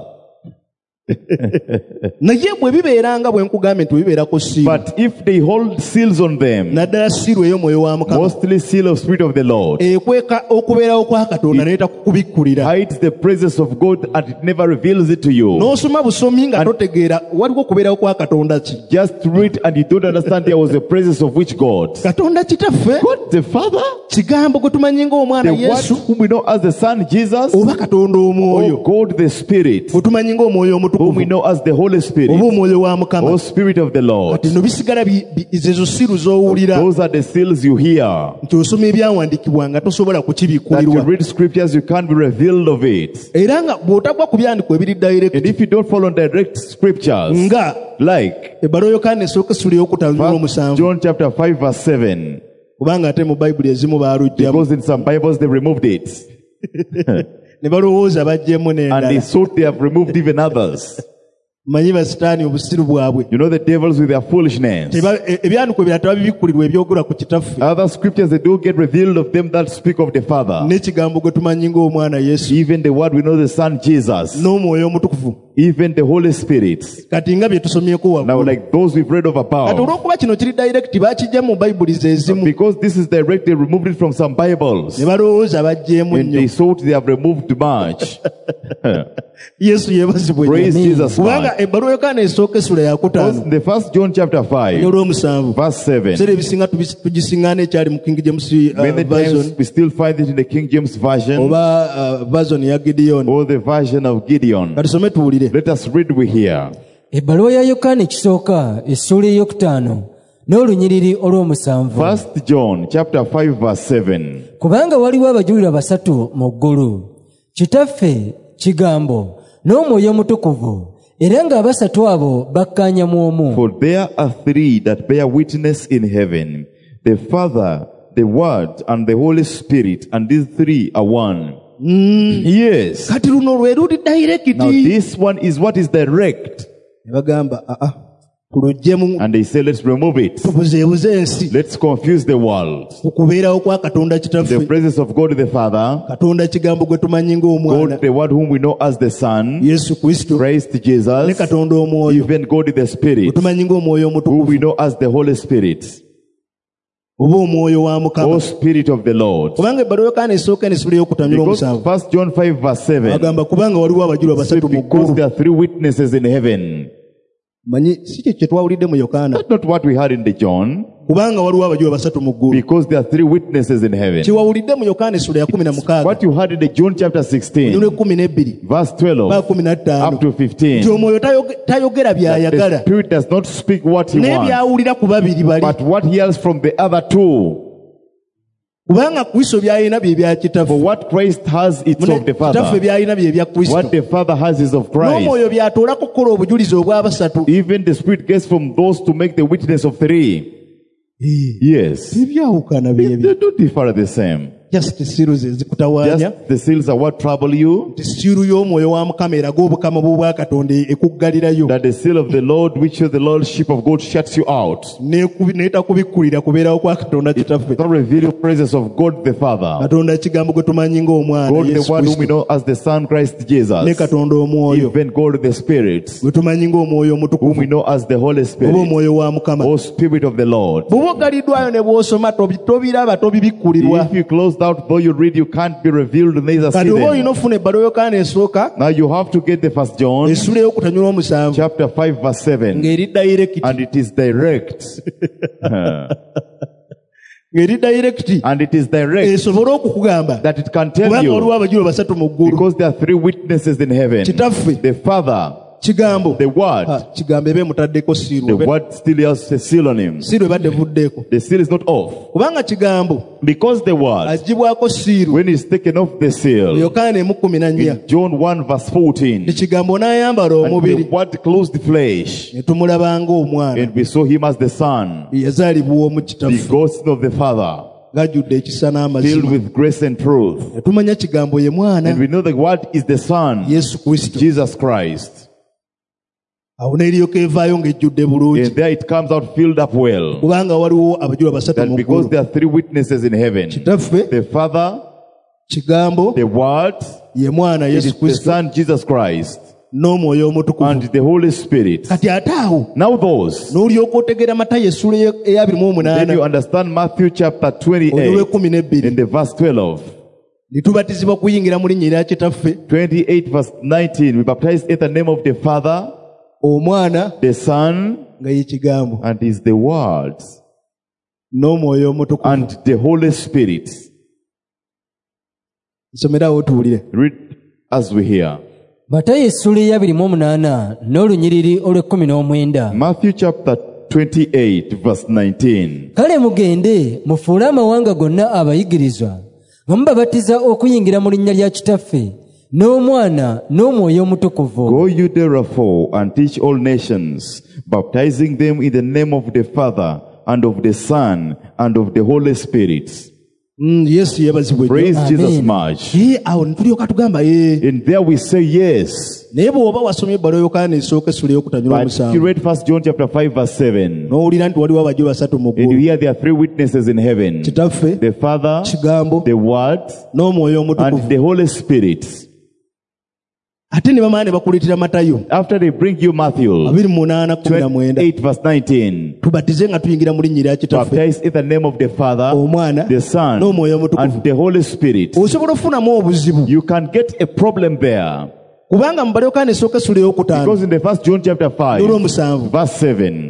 Speaker 1: Naye bwe bibeeranga bwe nkugambye nti bwe bibeerako siiru,
Speaker 2: But if they hold seals on them,
Speaker 1: naddala siiru ey'omwoyo wa Mukama,
Speaker 2: mostly seal of Spirit of the Lord,
Speaker 1: ekweka okubeerawo kwa Katonda n'eta kukubikkulira.
Speaker 2: hides the presence of God and it never reveals it to you.
Speaker 1: N'osoma busomi nga totegeera waliwo okubeerawo kwa Katonda ki.
Speaker 2: Just read and you don't understand there was a presence of which God?
Speaker 1: Katonda Kitaffe,
Speaker 2: God the Father?
Speaker 1: Kigambo gwe tumanyi ng'omwana
Speaker 2: The one
Speaker 1: Yesu,
Speaker 2: whom we know as the Son Jesus?
Speaker 1: oba Katonda
Speaker 2: Or
Speaker 1: Omwoyo
Speaker 2: God the Spirit,
Speaker 1: gwe tumanyi ng'omwoyo
Speaker 2: whom we
Speaker 1: omutukuvu,
Speaker 2: know as the Holy Spirit,
Speaker 1: oba omwoyo wa Mukama.
Speaker 2: or Spirit of the Lord?
Speaker 1: Kati no bisigala bi- bi- ezo siiru z'owulira
Speaker 2: Those are the seals you hear.
Speaker 1: nti osoma ebyawandiikibwa nga tosobola
Speaker 2: That you
Speaker 1: kukibikkulirwa,
Speaker 2: read scriptures, you can't be revealed of it.
Speaker 1: era nga bw'otagwa ku byandikwa ebiri direct,
Speaker 2: And if you don't follow direct scriptures,
Speaker 1: nga
Speaker 2: like
Speaker 1: ebbaluwa Yokaana esooka essula ey'okutaano
Speaker 2: First
Speaker 1: n'omusanvu,
Speaker 2: John chapter five verse seven,
Speaker 1: kubanga ate mu Bayibuli ezimu baaluggyamu
Speaker 2: because in some Bibles they removed it.
Speaker 1: ne balowooza baggyemu
Speaker 2: And they
Speaker 1: n'endala.
Speaker 2: thought they have removed even others.
Speaker 1: Manyi basitaani obusiru bwabwe.
Speaker 2: You know the devils with their foolishness.
Speaker 1: Teba- e- ebyandikwa ebirala tebabibikkulirwa ebyogerwa ku Kitaffe,
Speaker 2: Other scriptures they do get revealed of them that speak of the Father.
Speaker 1: n'ekigambo gwe tumanyi ng'omwana Yesu,
Speaker 2: Even the word we know the Son Jesus.
Speaker 1: n'omwoyo omutukuvu.
Speaker 2: Even the Holy Spirit.
Speaker 1: Kati nga bye tusomyeko
Speaker 2: Now
Speaker 1: waggulu.
Speaker 2: like those we've read of
Speaker 1: Kati
Speaker 2: above.
Speaker 1: olw'okuba kino kiri direct baakijja mu Bayibuli ze ezimu,
Speaker 2: Because this is direct, they removed it from some Bibles.
Speaker 1: ne balowooza baggyemu
Speaker 2: And
Speaker 1: nnyo.
Speaker 2: they thought they have removed much.
Speaker 1: Yesu yeebazibwe
Speaker 2: Praise
Speaker 1: nnyo.
Speaker 2: Jesus
Speaker 1: Kubanga
Speaker 2: Christ.
Speaker 1: ebbaluwa Yokaana esooka essula
Speaker 2: Because
Speaker 1: yakutaano
Speaker 2: in the first John chapter five,
Speaker 1: n'olw'omusanvu,
Speaker 2: verse seven,
Speaker 1: ebiseera ebisinga tubis- tugisiŋŋaana ekyali mu King James uh,
Speaker 2: many
Speaker 1: version
Speaker 2: times we still find it in the King James Version
Speaker 1: oba uh, version ya Gideon.
Speaker 2: or the version of Gideon.
Speaker 1: Katusome tuwulire.
Speaker 2: Let us read we here.
Speaker 3: ebbaluwa ya yokaana ekisooka essula ey'okutaano n'olunyiriri olw'omusanvu.
Speaker 2: First John chapter five verse seven.
Speaker 3: Kubanga waliwo abajulira basatu mu ggulu, Kitaffe, Kigambo, n'Omwoyo Omutukuvu, era ng'abasatu abo bakkaanya mu omu.
Speaker 2: For there are three that bear witness in heaven, the Father, the Word, and the Holy Spirit, and these three are one.
Speaker 1: Mm.
Speaker 2: Yes.
Speaker 1: Kati luno lwe luli direct.
Speaker 2: Now this one is what is direct.
Speaker 1: Bagamba ah ah kulojjemu.
Speaker 2: And they say let's remove it.
Speaker 1: Tubuzeebuze ensi.
Speaker 2: Let's confuse the world.
Speaker 1: Okubeerawo kwa Katonda Kitaffe.
Speaker 2: The presence of God the Father.
Speaker 1: Katonda Kigambo gwe tumanyi ng'Omwana.
Speaker 2: God the Word whom we know as the Son.
Speaker 1: Yesu Kristo.
Speaker 2: Christ Jesus.
Speaker 1: Ne Katonda Omwoyo.
Speaker 2: Even God the Spirit.
Speaker 1: Tumanyi ng'Omwoyo Omutukuvu.
Speaker 2: Whom we know as the Holy Spirit.
Speaker 1: Oba omwoyo wa Mukama.
Speaker 2: O Spirit of the Lord.
Speaker 1: Kubanga ebbaluwa Yokaana esooka n'esula ey'okutanyula omusanvu.
Speaker 2: First John five verse seven.
Speaker 1: Agamba kubanga waliwo abajulirwa basatu mu ggulu.
Speaker 2: Because there are three witnesses in heaven.
Speaker 1: Manyi si kye kye twawulidde mu Yokaana.
Speaker 2: That's not what we heard in the John.
Speaker 1: Kubanga waliwo abajulirwa basatu mu ggulu.
Speaker 2: Because there are three witnesses in heaven.
Speaker 1: Kye wawulidde mu Yokaana esula ya kumi na mukaaga.
Speaker 2: What you heard in the John chapter sixteen.
Speaker 1: kumi n'ebbiri.
Speaker 2: Verse twelve.
Speaker 1: Ba kumi na ttaano.
Speaker 2: Up to fifteen.
Speaker 1: Nti omwoyo tayogera by'ayagala.
Speaker 2: The Spirit does not speak what he
Speaker 1: wants. N'ebyawulira ku babiri bali.
Speaker 2: But what he hears from the other two.
Speaker 1: Kubanga Kristo by'alina bye bya Kitaffe.
Speaker 2: For what Christ has it's of the Father.
Speaker 1: Kitaffe by'alina bye bya Kristo.
Speaker 2: What the Father has is of Christ.
Speaker 1: N'omwoyo by'atoola kukola obujulizi obw'abasatu.
Speaker 2: Even the Spirit gets from those to make the witness of three. Yes.
Speaker 1: Tebyawukana bye bye.
Speaker 2: They don't differ the same.
Speaker 1: Just the seals ezikutawaanya.
Speaker 2: Just the seals are what trouble you.
Speaker 1: The seal y'omwoyo wa Mukama eraga obukama bw'obwa Katonda ekuggalirayo.
Speaker 2: That the seal of the Lord, which is the Lordship of God, shuts you out.
Speaker 1: N'etakubikkulira kubeerawo kwa Katonda Kitaffe.
Speaker 2: Not reveal the presence of God the Father.
Speaker 1: Katonda Kigambo gwe tumanyi ng'Omwana
Speaker 2: God the One whom we know as the Son Christ Jesus.
Speaker 1: Ne Katonda Omwoyo.
Speaker 2: Even God the Spirit.
Speaker 1: Gwe tumanyi ng'Omwoyo Omutukuvu.
Speaker 2: Whom we know as the Holy Spirit.
Speaker 1: Oba omwoyo wa Mukama.
Speaker 2: O Spirit of the Lord.
Speaker 1: Bw'obuggaliddwayo ne bw'osoma tobiraba tobibikkulirwa.
Speaker 2: If you closed out though you read, you can't be revealed neither see them. Now you have to get the First John chapter five verse seven, and it is direct. And it is direct that it can tell you, because there are three witnesses in heaven, the Father,
Speaker 1: Kigambo.
Speaker 2: The Word.
Speaker 1: Kigambo ebe mutaddeko seal.
Speaker 2: The Word still has a seal on him.
Speaker 1: Seal ebadde vuddeko.
Speaker 2: The seal is not off.
Speaker 1: Kubanga Kigambo.
Speaker 2: Because the Word.
Speaker 1: Agibwako seal.
Speaker 2: When it's taken off the seal.
Speaker 1: Yokaana emu kumi na nnya.
Speaker 2: In John one verse fourteen.
Speaker 1: Ne Kigambo n'ayambala omubiri.
Speaker 2: And the Word clothed the flesh.
Speaker 1: Ne tumulaba ng'omwana.
Speaker 2: And we saw him as the Son.
Speaker 1: Yazaalibwa omu Kitaffe.
Speaker 2: The ghost of the Father.
Speaker 1: Gajjudde ekisa n'amazima.
Speaker 2: Filled with grace and truth.
Speaker 1: Tumanya Kigambo ye mwana.
Speaker 2: And we know the Word is the Son.
Speaker 1: Yesu Kristo.
Speaker 2: Jesus Christ.
Speaker 1: And there
Speaker 2: it comes out filled up well. That because there are three witnesses in heaven. The Father, the Word, the Son Jesus Christ, and the Holy Spirit. Now those. Then you understand Matthew chapter twenty-eight in the verse twelve. twenty-eight verse nineteen. We baptized in the name of the Father, the Son, and is the Word, and the Holy Spirit. Read as we hear.
Speaker 3: Matthew
Speaker 2: chapter twenty-eight verse nineteen.
Speaker 3: Kale mugende mufuule amawanga gonna abayigirizwa nga mubabatiza okuyingira mu linnya lya Kitaffe n'Omwana n'Omwoyo Omutukuvu.
Speaker 2: Go you therefore and teach all nations, baptizing them in the name of the Father and of the Son and of the Holy Spirit.
Speaker 1: Mm, yes,
Speaker 2: praise Amen. Jesus much. And there we say yes. But you read First John chapter five verse seven. And you hear there are three witnesses in heaven. The Father, the Word, and the Holy Spirit. After they bring you Matthew twenty-eight verse nineteen, baptize in the name of the Father, the Son, and the Holy Spirit. You can get a problem there. Because in the First John chapter five verse seven,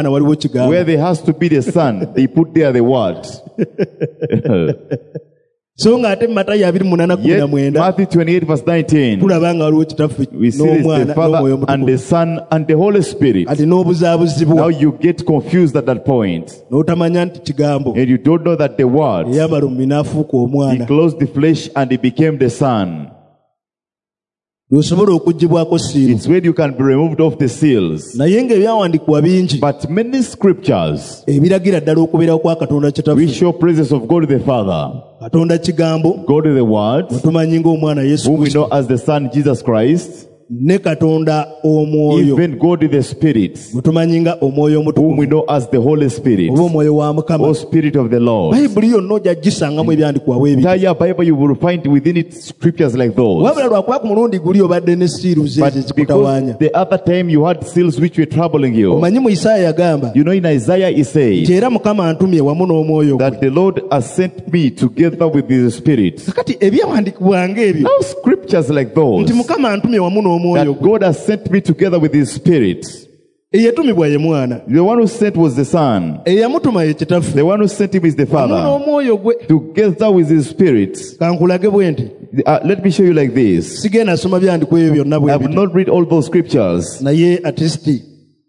Speaker 2: where there has to be the Son, they put there the Word.
Speaker 1: So ngate Matayo twenty-eight
Speaker 2: Yet
Speaker 1: nineteen
Speaker 2: Matthew twenty-eight verse nineteen,
Speaker 1: tulaba nga waliwo kitaffe
Speaker 2: we see this, the
Speaker 1: n'omwana
Speaker 2: Father
Speaker 1: n'omwoyo
Speaker 2: and the
Speaker 1: omutukuvu.
Speaker 2: Son and the Holy Spirit.
Speaker 1: Ati
Speaker 2: Now
Speaker 1: n'obuzaabuzibwa
Speaker 2: you get confused at that point,
Speaker 1: n'otamanya nti kigambo
Speaker 2: and you don't know that the Word,
Speaker 1: eyambala omubiri n'afuuka
Speaker 2: He
Speaker 1: omwana
Speaker 2: closed the flesh and He became the Son.
Speaker 1: lw'osobola okuggibwako siiru.
Speaker 2: It's when you can be removed of the seals.
Speaker 1: Naye ng'ebyawandiikibwa bingi
Speaker 2: But many scriptures
Speaker 1: ebiragira ddala okubeerawo kwa Katonda
Speaker 2: we
Speaker 1: kitaffe.
Speaker 2: show praises of God the Father,
Speaker 1: Katonda kigambo
Speaker 2: God the Word,
Speaker 1: mwe tumanyi ng'omwana Yesu
Speaker 2: whom we
Speaker 1: Kristo,
Speaker 2: know as the Son Jesus Christ,
Speaker 1: ne Katonda omwoyo
Speaker 2: even God the Spirit,
Speaker 1: mwe tumanyi nga omwoyo
Speaker 2: whom
Speaker 1: omutukuvu
Speaker 2: we know as the Holy Spirit,
Speaker 1: oba omwoyo wa Mukama.
Speaker 2: or Spirit of the Lord.
Speaker 1: Bayibuli yonna ojja gisangamu ebyandikwawo ebyo.
Speaker 2: Entire Bible you will find within it scriptures like those.
Speaker 1: Wabula lwakuba ku mulundi guli obadde ne siiru ze
Speaker 2: But
Speaker 1: ezikutawaanya.
Speaker 2: because the other time you had seals which were troubling you,
Speaker 1: Omanyi mu Isaaya yagamba
Speaker 2: you know in Isaiah he said
Speaker 1: nti era Mukama antumye wamu n'omwoyo gwe.
Speaker 2: that the Lord has sent me together with His Spirit.
Speaker 1: Kakati ebyawandiikibwa ng'ebyo
Speaker 2: Now scriptures like those,
Speaker 1: nti Mukama antumye wamu n'omwoyo
Speaker 2: that
Speaker 1: gwe.
Speaker 2: God has sent me together with His Spirit.
Speaker 1: Eyatumibwa ye mwana.
Speaker 2: The one who sent was the Son.
Speaker 1: Eyamutuma ye kitaffe.
Speaker 2: The one who sent him is the
Speaker 1: Wamu
Speaker 2: Father.
Speaker 1: n'omwoyo gwe.
Speaker 2: Together with His Spirit.
Speaker 1: Kankulage bwe nti
Speaker 2: Uh, let me show you like this.
Speaker 1: sigenda asoma byandikwa ebyo byonna
Speaker 2: I
Speaker 1: bwe
Speaker 2: have
Speaker 1: biti.
Speaker 2: not read all those scriptures.
Speaker 1: Naye atisti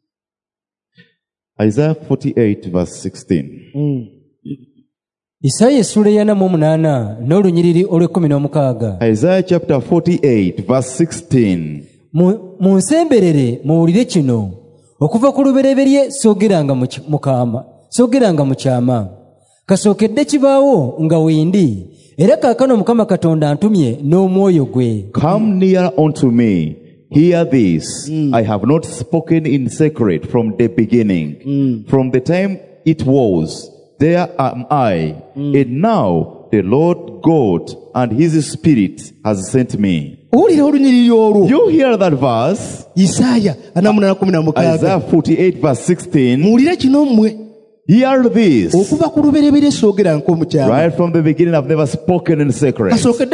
Speaker 2: Isaiah forty-eight verse sixteen.
Speaker 3: Isaaya essula ya munaana n'olunyiriri olw'ekkumi n'omukaaga.
Speaker 2: Isaiah chapter forty-eight verse sixteen.
Speaker 3: Munsemberere muwulire kino, okuva ku lubereberye soogeranga mu kaama, soogeranga mu kyama. Kasookedde kibaawo nga wendi, era kaakano Mukama Katonda antumye n'omwoyo gwe.
Speaker 2: Come near unto me. Hear this. Mm. I have not spoken in secret from the beginning. Mm. From the time it was, there am I. Mm. And now the Lord God and His Spirit has sent me. You hear that verse?
Speaker 1: Isaiah
Speaker 2: Isaiah forty-eight verse sixteen. Hear this. Right from the beginning I've never spoken in secret.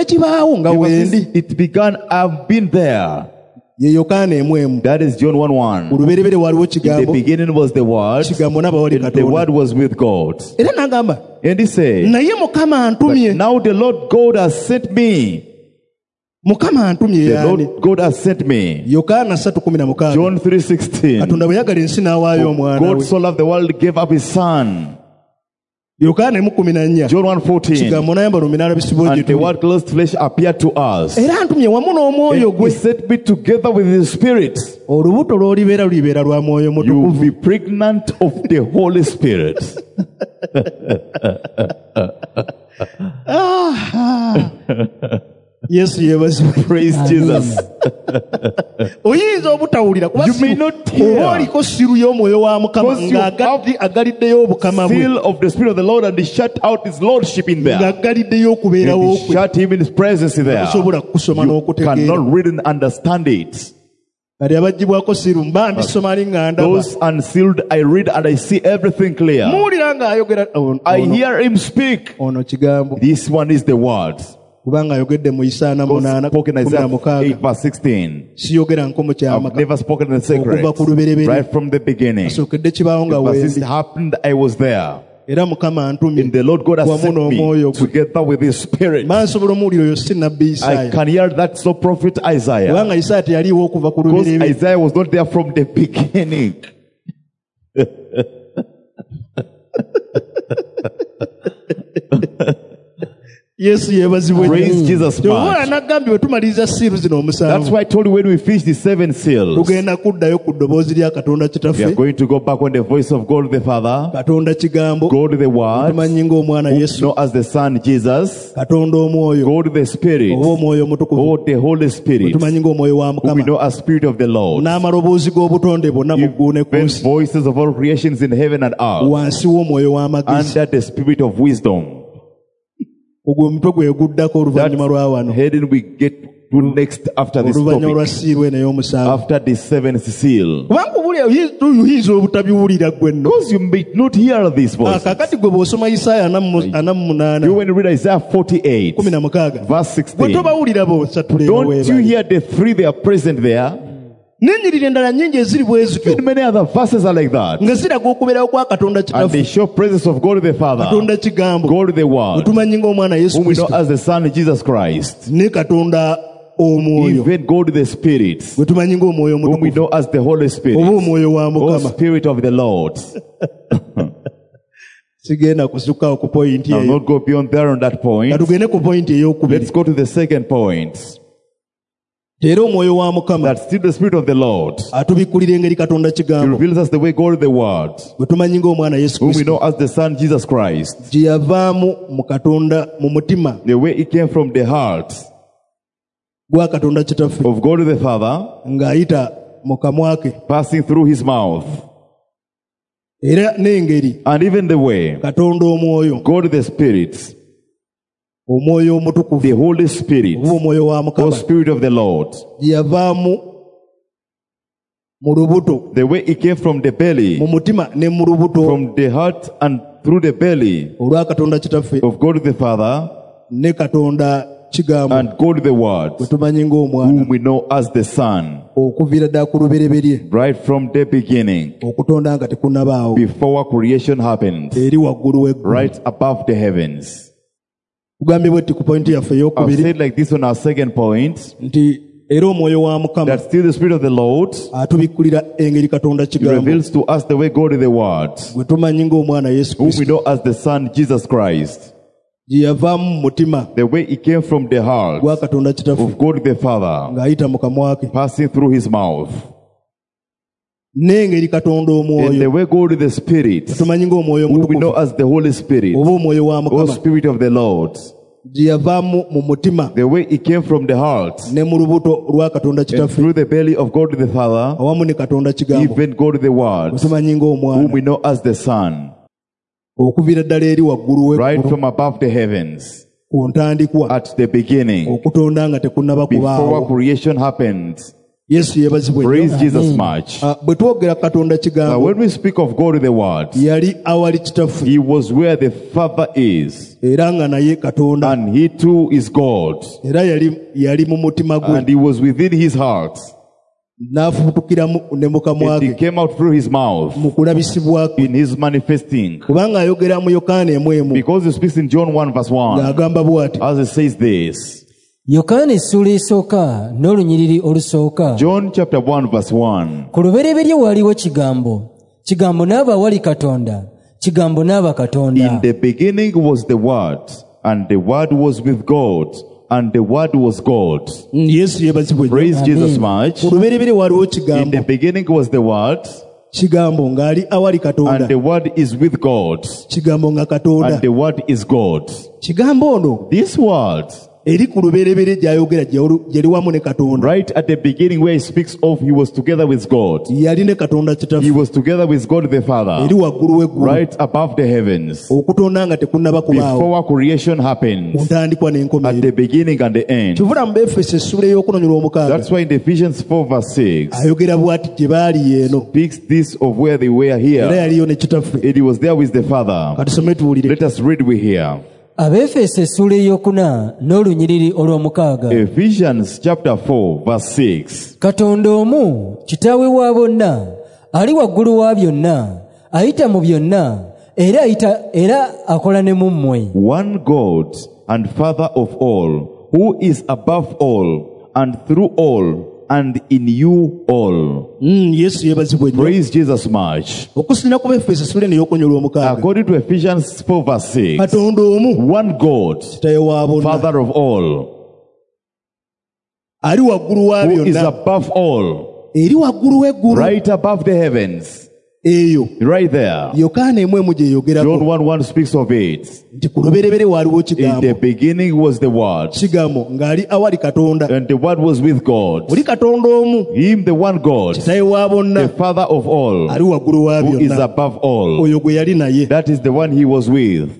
Speaker 2: It began, I've been there. That is John one one. In the beginning was the Word, and the Word was with God. And he said, but now the Lord God has sent me. The Lord God has sent me. John three sixteen. God so loved the world, gave up His Son. John one fourteen. And the Word clothed flesh appeared to us. And He set me together with His Spirit. You will be pregnant of the Holy Spirit.
Speaker 1: Yes,
Speaker 2: praise Jesus. You may not hear because you have seal of the Spirit of the Lord, and He shut out His Lordship in there. And He shut Him in His presence there. You cannot read and understand it. Those unsealed, I read and I see everything clear. I hear Him speak. This one is the Word. Spoken Isaiah eight verse sixteen. I've never spoken in secret. Right from the beginning. It happened, I was there. And the Lord God has sent me together with His Spirit. I can hear that so prophet Isaiah. Because Isaiah was not there from the beginning.
Speaker 1: Yes,
Speaker 2: praise Jesus. That's why I told you when we finish the seven seals, we are going to go back on the voice of God the Father, God the Word, who know as the Son Jesus, God the Spirit, God the Holy Spirit, who we know as Spirit of the Lord, even voices of all creations in heaven and earth, under the Spirit of wisdom. That heading we get to next after this topic, after the seventh seal. Because you may not hear this voice. You when you read Isaiah forty-eight verse sixteen, don't you hear the three they are present there? And many other verses are like that. And they show praises of God the Father, God the Word, whom we know as the Son Jesus Christ, even God the Spirit, whom we know as the Holy Spirit, or Spirit of the Lord. I'll not go beyond there on that point. Let's go to the second point. That still the Spirit of the Lord, He reveals us the way God the Word, whom we know as the Son Jesus Christ, the way He came from the heart of God the Father, passing through His mouth. And even the way God the Spirit, the Holy Spirit, or Spirit of the Lord, the way He came from the belly, from the heart and through the belly of God the Father, and God the Word, whom we know as the Son, right from the beginning, before creation happened, right above the heavens. I've said like this on our second point, that still the Spirit of the Lord reveals to us the way God the Word, whom we know as the Son Jesus Christ, the way He came from the heart of God the Father, passing through His mouth. And the way God the Spirit, whom we know as the Holy Spirit, or Spirit of the Lord, the way He came from the heart and through the belly of God the Father, even God the Word, whom we know as the Son, right from above the heavens, at the beginning, before creation happened. Praise Jesus much. Now, when we speak of God the Word, He was where the Father is, and He too is God, and He was within His heart, and He came out through His mouth in His manifesting, because He speaks in John one verse one, as it says this.
Speaker 3: John
Speaker 2: chapter one verse one.
Speaker 3: Ku lubereberye waliwo kigambo, kigambo n'aba wali Katonda, kigambo n'aba Katonda.
Speaker 2: In the beginning was the Word, and the Word was with God, and the Word was God.
Speaker 1: Yes,
Speaker 2: praise Amen. Jesus much. In the beginning was the Word, and the Word is with God, and the Word is God. This Word, right at the beginning where He speaks of, He was together with God. He was together with God the Father, right above the heavens, before creation happened, at the beginning and the end. That's why in Ephesians four verse six, speaks this of where they were here, and He was there with the Father. Let us read we here. Ephesians chapter four verse six.
Speaker 3: Katonda omu kitaawe wa bonna ali waggulu wa byonna ayita mu byonna era ayita era akola ne mu mmwe.
Speaker 2: One God and Father of all, who is above all and through all and in you all.
Speaker 1: Mm, yes,
Speaker 2: praise Jesus much. According to Ephesians four verse six, one God, Father of all, who is above all, right above the heavens. Right there. John one one speaks of it. In the beginning was the Word, and the Word was with God. Him, the one God, the Father of all, who is above all. That is the one He was with.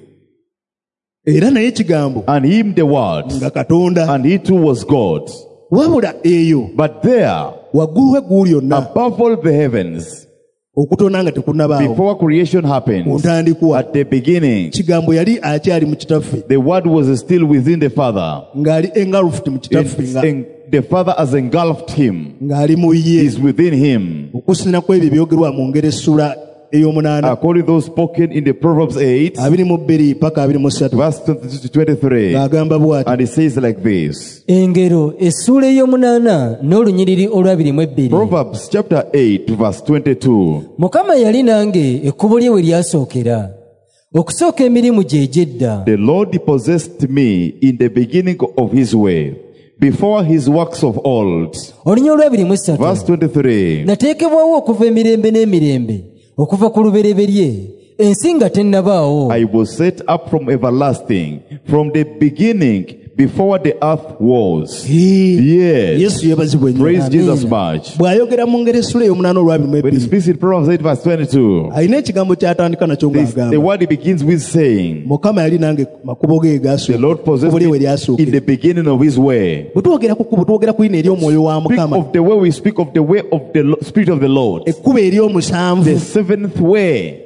Speaker 2: And Him, the Word, and He too was God. But there, above all the heavens, before creation happened, at the beginning, the Word was still within the Father. And the Father has engulfed him.
Speaker 1: Ng'ali mu ye.
Speaker 2: Is within him.
Speaker 1: Okusinziira ku ebyo byogerwa mu ngero essula ey'omunaana.
Speaker 2: According to those spoken in the Proverbs eight,
Speaker 1: abiri mu bbiri paka abiri mu ssatu.
Speaker 2: Verse twenty-two to twenty-three.
Speaker 1: Ng'agamba bw'ati.
Speaker 2: And it says like this.
Speaker 3: Engero essula ey'omunaana n'olunyiriri olwabiri mu ebbiri.
Speaker 2: Proverbs chapter eight verse twenty-two.
Speaker 3: Mukama yali nange ekkubo lye we lyasookera. Okusooka emirimu gye gy'edda.
Speaker 2: The Lord possessed me in the beginning of his way, before his works of old.
Speaker 3: Olunya olwabiri mu ssatu.
Speaker 2: Verse twenty-three.
Speaker 3: Nateekebwawo okuva emirembe n'emirembe, okuva ku lubereberye, ensi nga tennabaawo.
Speaker 2: I was set up from everlasting, from the beginning, before the earth was. Yes.
Speaker 1: Yesu yebazibwe nnyo.
Speaker 2: Praise Jesus much.
Speaker 1: Bw'ayogera mu ngero essula ey'omunaana olwabiri mu ebbiri.
Speaker 2: When he speaks in Proverbs eight verse twenty-two,
Speaker 1: alina ekigambo ky'atandika nakyo ng'agamba.
Speaker 2: The word begins with saying,
Speaker 1: Mukama yali nange makubo ge gaasooka.
Speaker 2: The Lord possessed me in the beginning of his way.
Speaker 1: Bwe twogera ku kkubo twogera ku lino ery'omwoyo wa Mukama.
Speaker 2: Speak of the way, we speak of the way of the Spirit of the Lord.
Speaker 1: Ekkubo ery'omusanvu.
Speaker 2: The seventh way.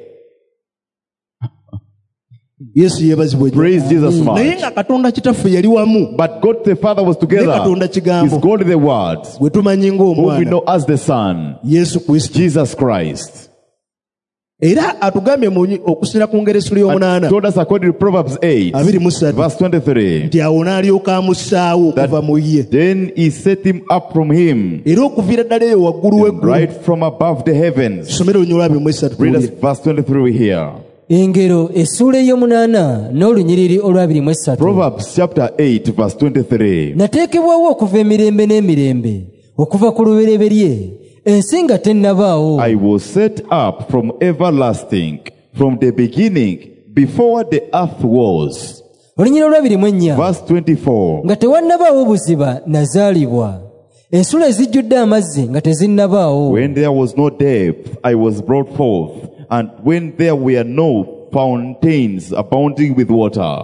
Speaker 1: Yesu yebazibwe.
Speaker 2: Praise Jesus much.
Speaker 1: Naye nga Katonda kitaffe yali wamu.
Speaker 2: But God the Father was together.
Speaker 1: Katonda kigambo.
Speaker 2: Is God the Word.
Speaker 1: Gwe tumanyi ng'omwana.
Speaker 2: Whom we know as the Son.
Speaker 1: Yesu Kristo.
Speaker 2: Jesus Christ.
Speaker 1: Era atugambye mu okusinziira ku ngero essula y'omunaana.
Speaker 2: Told us according to Proverbs eight verse twenty-three.
Speaker 1: Nti awo n'alyoka amussaawo okuva mu ye.
Speaker 2: Then he set him up from him.
Speaker 1: Era okuviira ddala eyo waggulu w'eggulu.
Speaker 2: Right from above the heavens.
Speaker 1: Somero olunya olwabiri mu essatu.
Speaker 2: Read us verse twenty-three here.
Speaker 3: Engero essula ey'omunaana n'olunyiriri olwabiri mu essatu.
Speaker 2: Proverbs chapter eight verse twenty-three.
Speaker 3: Nateekebwawo okuva emirembe n'emirembe, okuva ku lubereberye, ensi nga tennabaawo.
Speaker 2: I was set up from everlasting, from the beginning, before the earth was.
Speaker 3: Olunyiriri olwabiri mu ennya.
Speaker 2: Verse twenty-four.
Speaker 3: Nga tewannabaawo buziba nazaalibwa, ensula ezijjudde amazzi nga tezinnabaawo.
Speaker 2: When there was no depth, I was brought forth. And when there were no fountains abounding with water.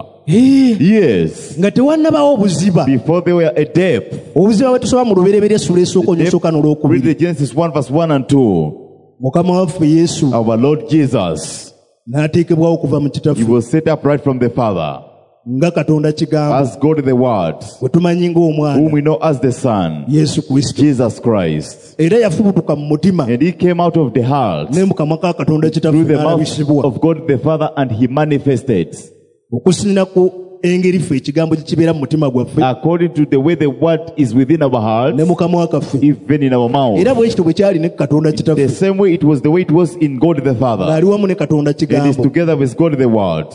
Speaker 2: Yes.
Speaker 1: Nga tewannabaawo buziba.
Speaker 2: Before there were a depth.
Speaker 1: Obuziba bwe tusoma mu lubereberye essula esooka onyosooka n'olwokubiri.
Speaker 2: Read Genesis one verse one and two.
Speaker 1: Mukama waffe Yesu.
Speaker 2: Our Lord Jesus.
Speaker 1: N'ateekebwawo okuva mu kitaffe.
Speaker 2: He was set up right from the Father.
Speaker 1: Nga Katonda kigambo.
Speaker 2: As God the Word.
Speaker 1: Bwe tumanyi ng'omwana.
Speaker 2: Whom we know as the Son.
Speaker 1: Yesu Kristo.
Speaker 2: Jesus Christ.
Speaker 1: Era yafubutuka mu mutima.
Speaker 2: And he came out of the heart.
Speaker 1: Ne mu kamwa ka Katonda kitaffe n'alabisibwa.
Speaker 2: Of God the Father, and he manifested.
Speaker 1: Okusinziira ku engeri ffe ekigambo gye kibeera mu mutima gwaffe.
Speaker 2: According to the way the word is within our hearts.
Speaker 1: Ne mu kamwa kaffe.
Speaker 2: Even in our mouth.
Speaker 1: Era bwe kityo bwe kyali ne Katonda kitaffe.
Speaker 2: The same way it was the way it was in God the Father.
Speaker 1: Ng'ali wamu ne Katonda kigambo.
Speaker 2: And is together with God the Word.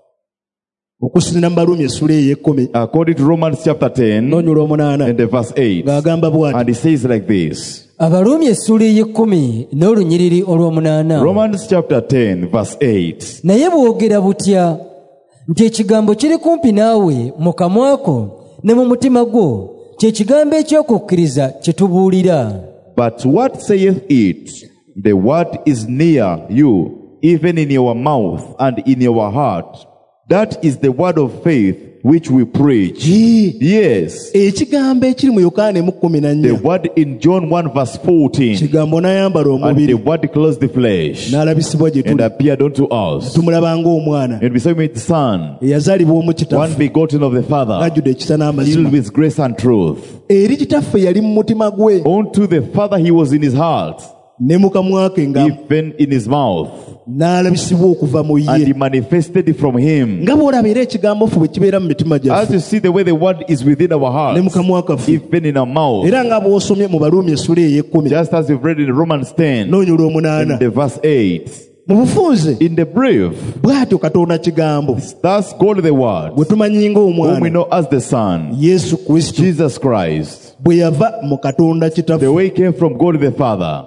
Speaker 1: Okusinziira mu Baruumi essula ey'ekkumi.
Speaker 2: According to Romans chapter ten.
Speaker 1: N'onyula omunaana.
Speaker 2: And the verse eight.
Speaker 1: Ng'agamba bw'ati.
Speaker 2: And it says like this.
Speaker 3: Abaruumi essula ey'ekkumi n'olunyiriri olw'omunaana.
Speaker 2: Romans chapter ten verse eight.
Speaker 3: Naye bwogera butya nti ekigambo kiri kumpi naawe mu kamwa ko ne mu mutima gwo, kye kigambo eky'okukkiriza kye tubuulira.
Speaker 2: But what saith it? The word is near you, even in your mouth and in your heart. That is the word of faith which we preach. Yes.
Speaker 1: Ekigambo ekiri mu Yokaana mu kumi na nnya.
Speaker 2: The word in John one verse fourteen.
Speaker 1: Kigambo n'ayambala omubiri.
Speaker 2: And the word clothed the flesh.
Speaker 1: N'alabisibwa gye tuli.
Speaker 2: And appeared unto us.
Speaker 1: Tumulaba ng'omwana.
Speaker 2: And we saw him with the Son.
Speaker 1: Eyazaalibwa omu kitaffe.
Speaker 2: One begotten of the Father.
Speaker 1: Ng'ajjudde ekisa n'amazima.
Speaker 2: Filled with grace and truth.
Speaker 1: Eri kitaffe yali mu mutima gwe.
Speaker 2: Unto the Father he was in his heart.
Speaker 1: Ne mu kamwa ke nga.
Speaker 2: Even in his mouth.
Speaker 1: N'alabisibwa okuva mu ye.
Speaker 2: And he manifested from him.
Speaker 1: Nga bw'olaba era ekigambo ffe bwe kibeera mu mitima gyaffe.
Speaker 2: As you see the way the word is within our hearts.
Speaker 1: Ne mu kamwa kaffe.
Speaker 2: Even in our mouth.
Speaker 1: Era nga bw'osomye mu Baruumi essula ey'ekkumi.
Speaker 2: Just as you've read in Romans ten.
Speaker 1: N'onyula omunaana.
Speaker 2: In the verse eight.
Speaker 1: Mu bufunze.
Speaker 2: In the brief.
Speaker 1: Bw'atyo Katonda kigambo.
Speaker 2: Thus God the Word.
Speaker 1: Bwe tumanyi ng'omwana.
Speaker 2: Whom we know as the Son.
Speaker 1: Yesu Kristo.
Speaker 2: Jesus Christ.
Speaker 1: Bwe yava mu Katonda kitaffe.
Speaker 2: The way came from God the Father.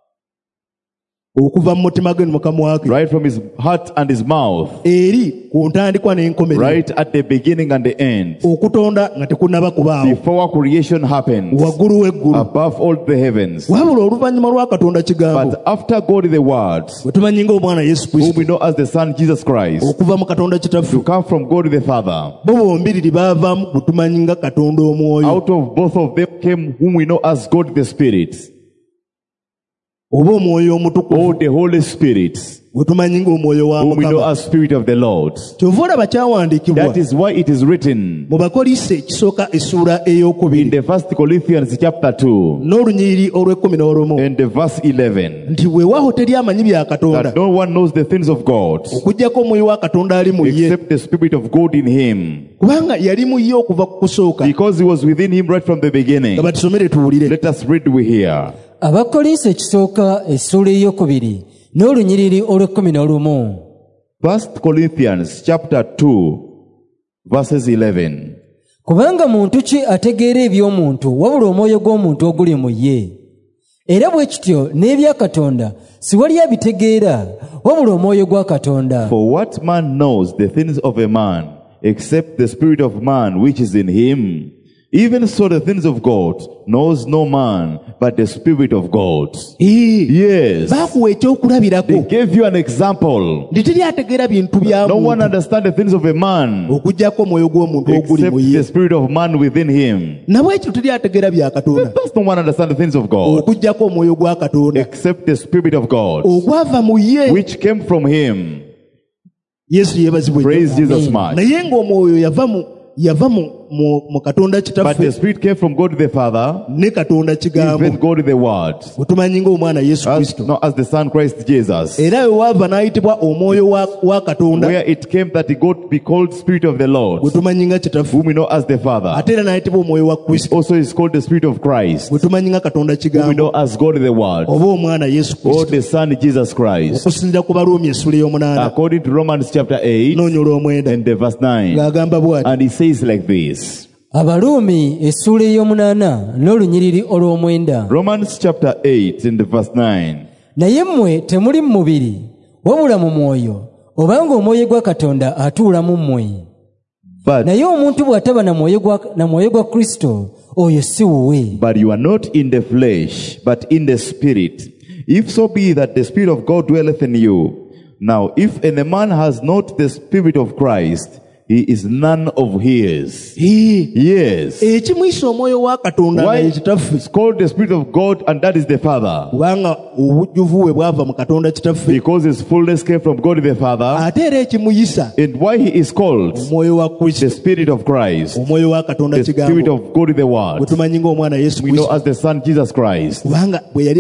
Speaker 1: Okuva mu mutima gwe mu kamwa ke.
Speaker 2: Right from his heart and his mouth.
Speaker 1: Eri ku ntandikwa n'enkomerero.
Speaker 2: Right at the beginning and the end.
Speaker 1: Okutonda nga tekunnaba kubaawo.
Speaker 2: Before creation happened.
Speaker 1: Waggulu w'eggulu.
Speaker 2: Above all the heavens.
Speaker 1: Wabula oluvannyuma lwa Katonda kigambo.
Speaker 2: But after God the Word.
Speaker 1: Bwe tumanyi ng'omwana Yesu Kristo.
Speaker 2: Whom we know as the Son Jesus Christ.
Speaker 1: Okuva mu Katonda kitaffe.
Speaker 2: To come from God the Father.
Speaker 1: Bo bombiriri baavaamu bwe tumanyi nga Katonda omwoyo.
Speaker 2: Out of both of them came whom we know as God the Spirit. Oh, the Holy Spirit, whom we know as Spirit of the Lord. That is why it is written in the First Corinthians chapter two and the verse eleven that no one knows the things of God except the Spirit of God in him, because he was within him right from the beginning. Let us read we here.
Speaker 3: Abakolinso ekisooka essula ey'okubiri n'olunyiriri olw'ekkumi n'olumu.
Speaker 2: First Corinthians chapter two verses eleven.
Speaker 3: Kubanga muntu ki ategeera eby'omuntu wabula omwoyo gw'omuntu oguli mu ye. Era bwe kityo n'ebya Katonda si wali abitegeera wabula omwoyo gwa Katonda.
Speaker 2: For what man knows the things of a man except the spirit of man which is in him? Even so the things of God knows no man but the Spirit of God. Yes. They gave you an example. No one understands the things of a man except the Spirit of man within him. Does no one understand the things of God except the Spirit of God which came from him. Praise Jesus much. But the Spirit came from God the Father, even God the Word, as, no, as the Son Christ Jesus, where it came that God be called Spirit of the Lord, whom we know as the Father, which also is called the Spirit of Christ, whom we know as God the Word, or the Son Jesus Christ, according to Romans chapter eight and the verse nine. And he says like this.
Speaker 3: Abalumi essula ey'omunaana n'olunyiriri olw'omwenda.
Speaker 2: Romans chapter eight and the verse nine.
Speaker 3: Naye mmwe temuli mu mubiri wabula mu mwoyo, obanga omwoyo gwa Katonda atuula mu mmwe. Naye omuntu bw'ataba na mwoyo gwa na mwoyo gwa Kristo, oyo si wuwe.
Speaker 2: But you are not in the flesh, but in the Spirit, if so be that the Spirit of God dwelleth in you. Now if any man has not the Spirit of Christ, he is none of his. Yes. Why it's called the Spirit of God, and that is the Father? Because his fullness came from God the Father. And why he is called the Spirit of Christ, the Spirit of God the Word, we know as the Son Jesus Christ. When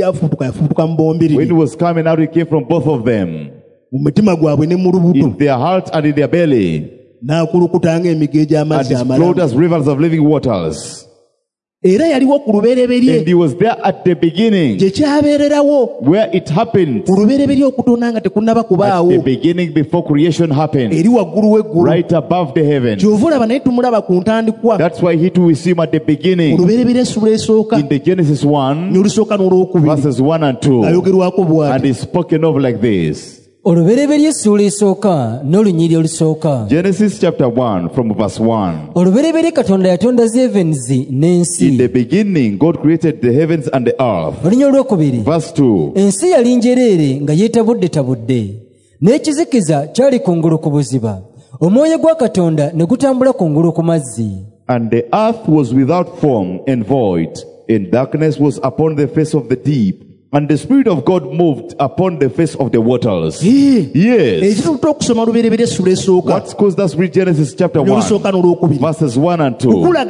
Speaker 2: he was coming out, he came from both of them, in their heart and in their belly, and flowed as rivers of living waters. And he was there at the beginning, where it happened, at the beginning before creation happened, right above the heavens. That's why he too we see him at the beginning, in the Genesis one verses one and two, and is spoken of like this.
Speaker 3: Genesis
Speaker 2: chapter one from verse one.
Speaker 3: In
Speaker 2: the beginning God created the heavens and the earth. Verse two. And the earth was without form and void, and darkness was upon the face of the deep. And the Spirit of God moved upon the face of the waters. Yes. What's caused us read Genesis chapter one, verses one and two. To show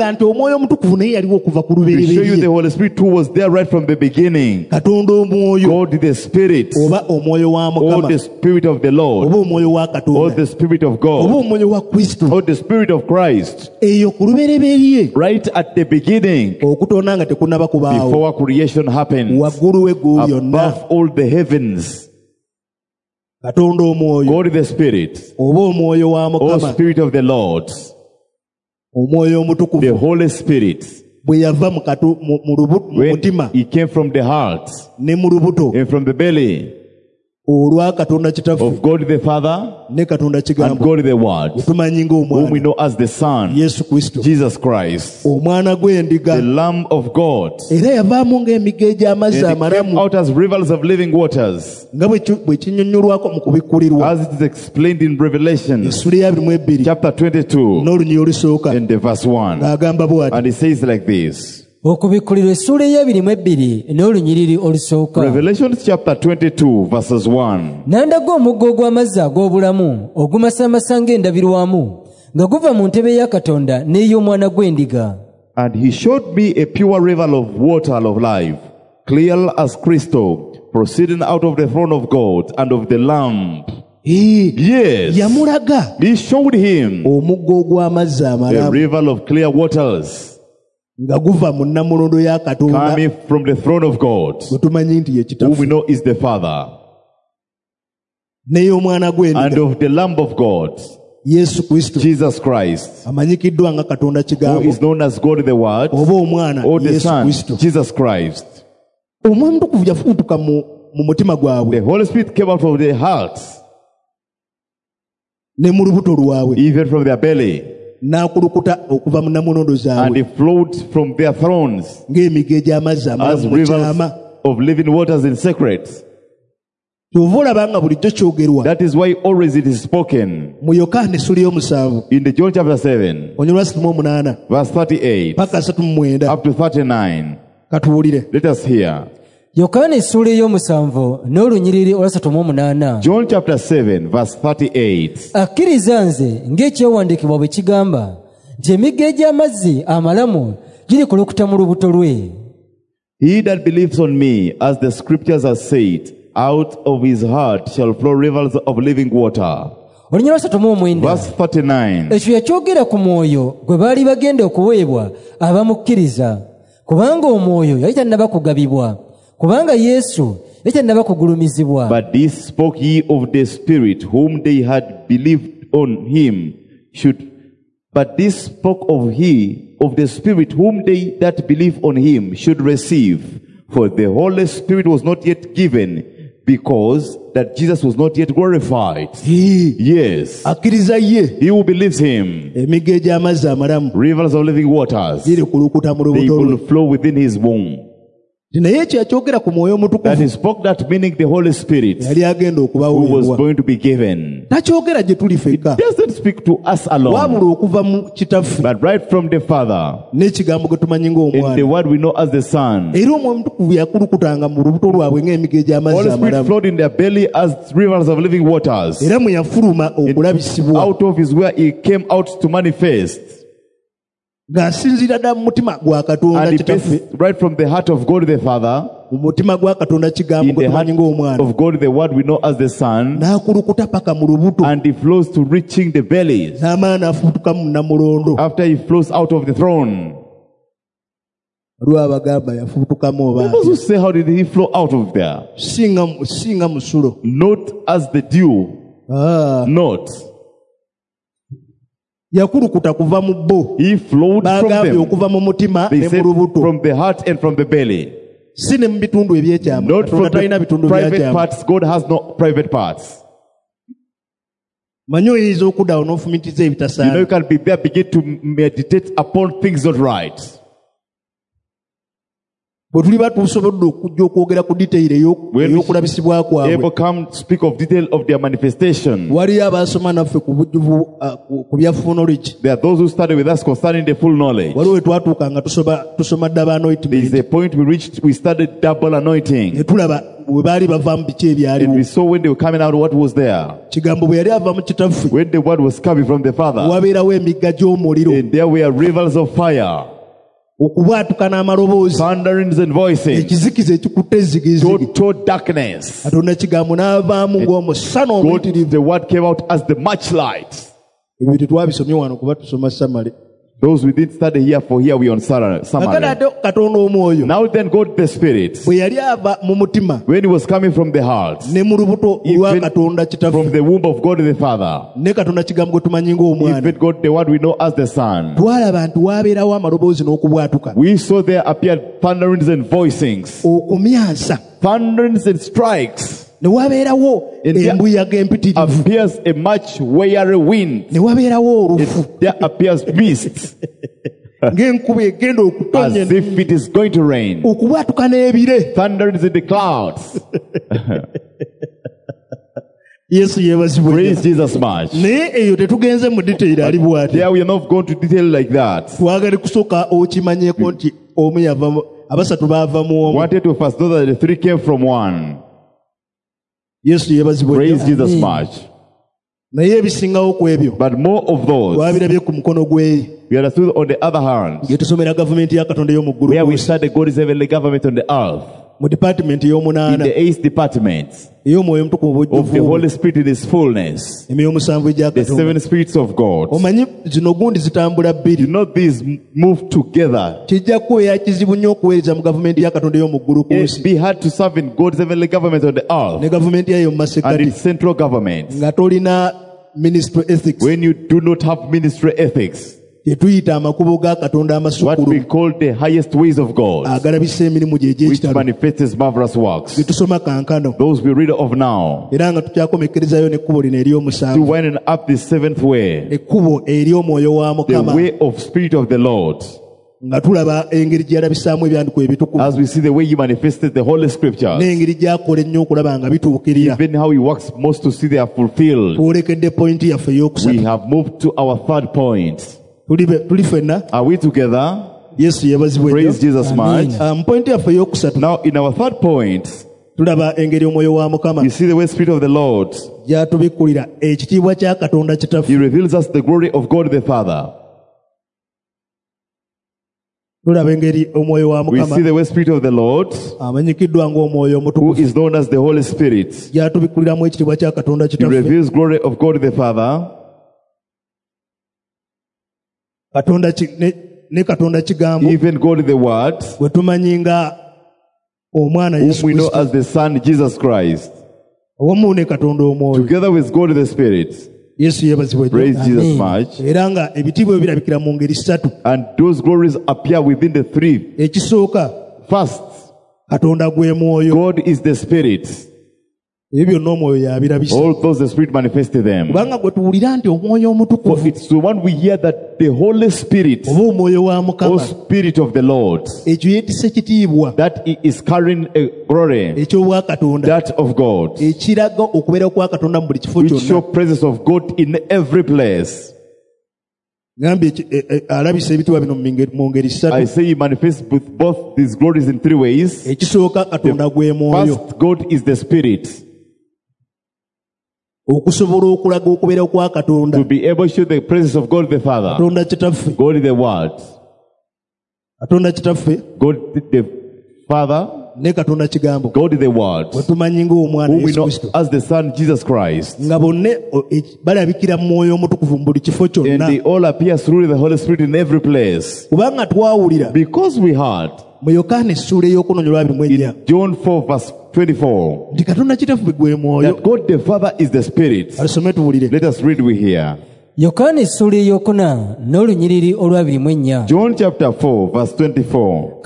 Speaker 2: you the Holy Spirit who was there right from the beginning. God the Spirit, or the Spirit of the Lord, or the Spirit of God, or the Spirit of Christ, right at the beginning, before creation happened, above all the heavens. God the Spirit, or Spirit of the Lord, the Holy Spirit, when he came from the heart and from the belly of God the Father and God the Word, whom we know as the Son, Jesus Christ, the Lamb of God. And he came out as rivers of living waters, as it is explained in Revelation chapter twenty-two and the verse one. And he says like this.
Speaker 3: Okubikkulirwa essula ey'abiri mu ebbiri n'olunyiriri olusooka.
Speaker 2: Revelation chapter twenty-two verses one.
Speaker 3: N'andaga omugga ogw'amazzi ag'obulamu ogumasamasa ng'endabirwamu nga guva mu ntebe ya Katonda n'ey'Omwana gw'Endiga.
Speaker 2: And he showed me a pure river of water of life, clear as crystal, proceeding out of the throne of God and of the Lamb. Yes.
Speaker 1: Yamulaga.
Speaker 2: He showed him
Speaker 1: omugga ogw'amazzi amalamu.
Speaker 2: A river of clear waters.
Speaker 1: Nga guva mu nnamulondo ya Katonda.
Speaker 2: Coming from the throne of God.
Speaker 1: Tumanyi nti ye Kitaffe.
Speaker 2: Who we know is the Father.
Speaker 1: N'ey'Omwana gw'Endiga.
Speaker 2: And of the Lamb of God.
Speaker 1: Yesu Kristo.
Speaker 2: Jesus Christ.
Speaker 1: Amanyikiddwa nga Katonda Kigambo.
Speaker 2: Who is known as God the Word.
Speaker 1: Oba Omwana
Speaker 2: Yesu Kristo. Jesus Christ.
Speaker 1: Omwoyo Omutukuvu yafuutuka mu mutima gwabwe.
Speaker 2: The Holy Spirit came out of their hearts.
Speaker 1: Ne mu lubuto lwabwe.
Speaker 2: Even from their belly.
Speaker 1: N'akulukuta okuva mu nnamulondo zaabwe.
Speaker 2: And he flowed from their thrones.
Speaker 1: Ng'emiga egy'amazzi amalamu mu kyama.
Speaker 2: Of living waters in secret.
Speaker 1: That
Speaker 2: is why always it is spoken.
Speaker 1: In
Speaker 2: the John chapter seven, verse thirty-eight up to thirty-nine. Let us hear.
Speaker 3: Yokaana essula ey'omusanvu n'olunyiriri olwasatu mu omunaana.
Speaker 2: John chapter seven verse thirty-eight.
Speaker 3: Akkiriza nze ng'ekyawandiikibwa bwe kigamba nti emigga egy'amazzi amalamu girikulukuta mu lubuto lwe.
Speaker 2: He that believes on me, as the scriptures have said, out of his heart shall flow rivers of living water. Verse thirty-nine.
Speaker 3: Ekyo yakyogera ku mwoyo gwe baali bagenda okuweebwa abamukkiriza, kubanga omwoyo yali tannaba kugabibwa, kubanga Yesu yali tannaba kugulumizibwa.
Speaker 2: But this spoke ye of the Spirit, whom they had believed on him should. But this spoke of he of the Spirit, whom they that believe on him should receive. For the Holy Spirit was not yet given, because that Jesus was not yet glorified.
Speaker 1: He,
Speaker 2: yes.
Speaker 1: He
Speaker 2: who believes him. Rivers of living waters. They will flow within his womb. That he spoke that meaning the Holy Spirit who was going to be given. It doesn't speak to us alone, but right from the Father and the word we know as the Son. Holy Spirit flowed in their belly as rivers of living waters. It, out of his where he came out to manifest. And he based right from the heart of God the Father, in the heart of God the Word we know as the Son, and he flows to reaching the bellies after he flows out of the throne. Those who say, how did he flow out of there? Not as the dew. Ah. Not. He flowed from them. They said from the heart and from the belly. Not from the private parts. God has no private parts. You know, you can be there, begin to meditate upon things not right. When we able come speak of detail of their manifestation, there are those who study with us concerning the full knowledge. There is a point we reached, we studied double anointing. And we saw when they were coming out what was there. When the word was coming from the Father, and there were rivers of fire, thunderings and voices, total darkness. And God, the word came out as the much light. Those we didn't study here, for here we on summary. Now then God the Spirit, when he was coming from the heart, even from the womb of God the Father, even God the Word we know as the Son, we saw there appeared thunderings and voicings, thunderings and strikes. And there appears a much weary wind. There appears mist. As if it is going to rain. Thunderings in the clouds.
Speaker 1: Yesu yebazibwe.
Speaker 2: Praise Jesus much.
Speaker 1: Ne eyo tetugenze mu detail ali bwati.
Speaker 2: Yeah, we are not going to detail like that.
Speaker 1: Twagala kusoka okimanyeko nti omu yava abasatu bava mu omu.
Speaker 2: Wanted to first know that the three came from one.
Speaker 1: Yesu yebazibwe.
Speaker 2: Praise Jesus much.
Speaker 1: Naye ebisingawo ku ebyo.
Speaker 2: But more of those.
Speaker 1: Twabirabye ku mukono gwe.
Speaker 2: We understood on the other hand.
Speaker 1: Yetusomera government ya Katonda y'omu ggulu.
Speaker 2: Where we started God's heavenly government on the earth.
Speaker 1: Mu department y'omunaana.
Speaker 2: In the eighth department.
Speaker 1: Ey'omwoyo omutukuvu obujjuvu.
Speaker 2: Of the Holy Spirit in His fullness.
Speaker 1: Emyoyo musanvu egya Katonda.
Speaker 2: The seven spirits of God.
Speaker 1: Omanyi zino gundi zitambula bbiri.
Speaker 2: You know these move together.
Speaker 1: Kijja kubeera kizibu nnyo okuweereza mu government ya Katonda y'omu ggulu ku nsi.
Speaker 2: It be hard to serve in God's heavenly government on the earth.
Speaker 1: Ne government yayo mu masekati.
Speaker 2: And its central government.
Speaker 1: Nga tolina ministry ethics.
Speaker 2: When you do not have ministry ethics. What we call the highest ways of God, which manifest His marvelous works. Those we read of now. To wind up the seventh way. The way of Spirit of the Lord. As we see the way He manifested the Holy Scriptures. Even how He works most to see they are fulfilled. We have moved to our third point. Are we together?
Speaker 1: Yes,
Speaker 2: praise Jesus much.
Speaker 1: Um,
Speaker 2: now in our third point, you see the way Spirit of the Lord. He reveals us the glory of God the Father. We see the way Spirit of the Lord, who is known as the Holy Spirit. He reveals glory of God the Father. Even God the Word, whom we know as the Son Jesus Christ, together with God the Spirit. Praise Jesus much. And those glories appear within the three. First, God is the Spirit. All those the Spirit manifested them. For it's the one we hear that the Holy Spirit, or Spirit of the Lord, that He is carrying a glory, that of God, which show presence of God in every place. I say He manifests with both these glories in three ways. The first, God is the Spirit. To be able to show the presence of God the Father, God the Word, God the Father, God the Word, who we know as the Son Jesus Christ. And they all appear through the Holy Spirit in every place. Because we heard in John four verse twenty-four that God the Father is the Spirit. Let us read we here. John chapter four verse twenty-four.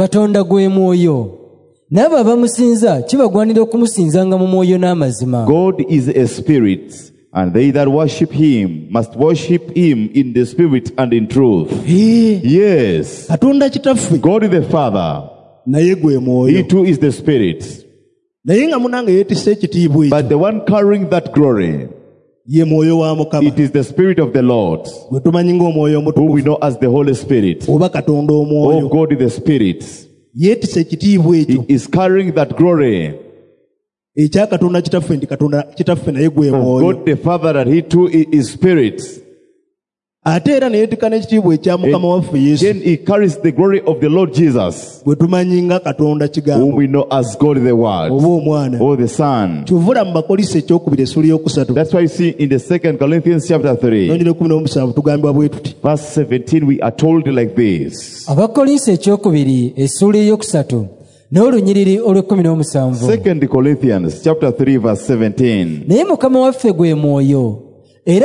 Speaker 2: God is a spirit, and they that worship Him must worship Him in the Spirit and in truth. Yes. God is the Father. He too is the Spirit. But the one carrying that glory, it is the Spirit of the Lord, who we know as the Holy Spirit. Oh, God is the Spirit. He is carrying that glory of God the Father, that He too is Spirit. And then He carries the glory of the Lord Jesus, whom we know as God the Word, or the Son. That's why you see in the Second Corinthians chapter three, verse seventeen, we are told like this. Second Corinthians chapter three, verse seventeen. Now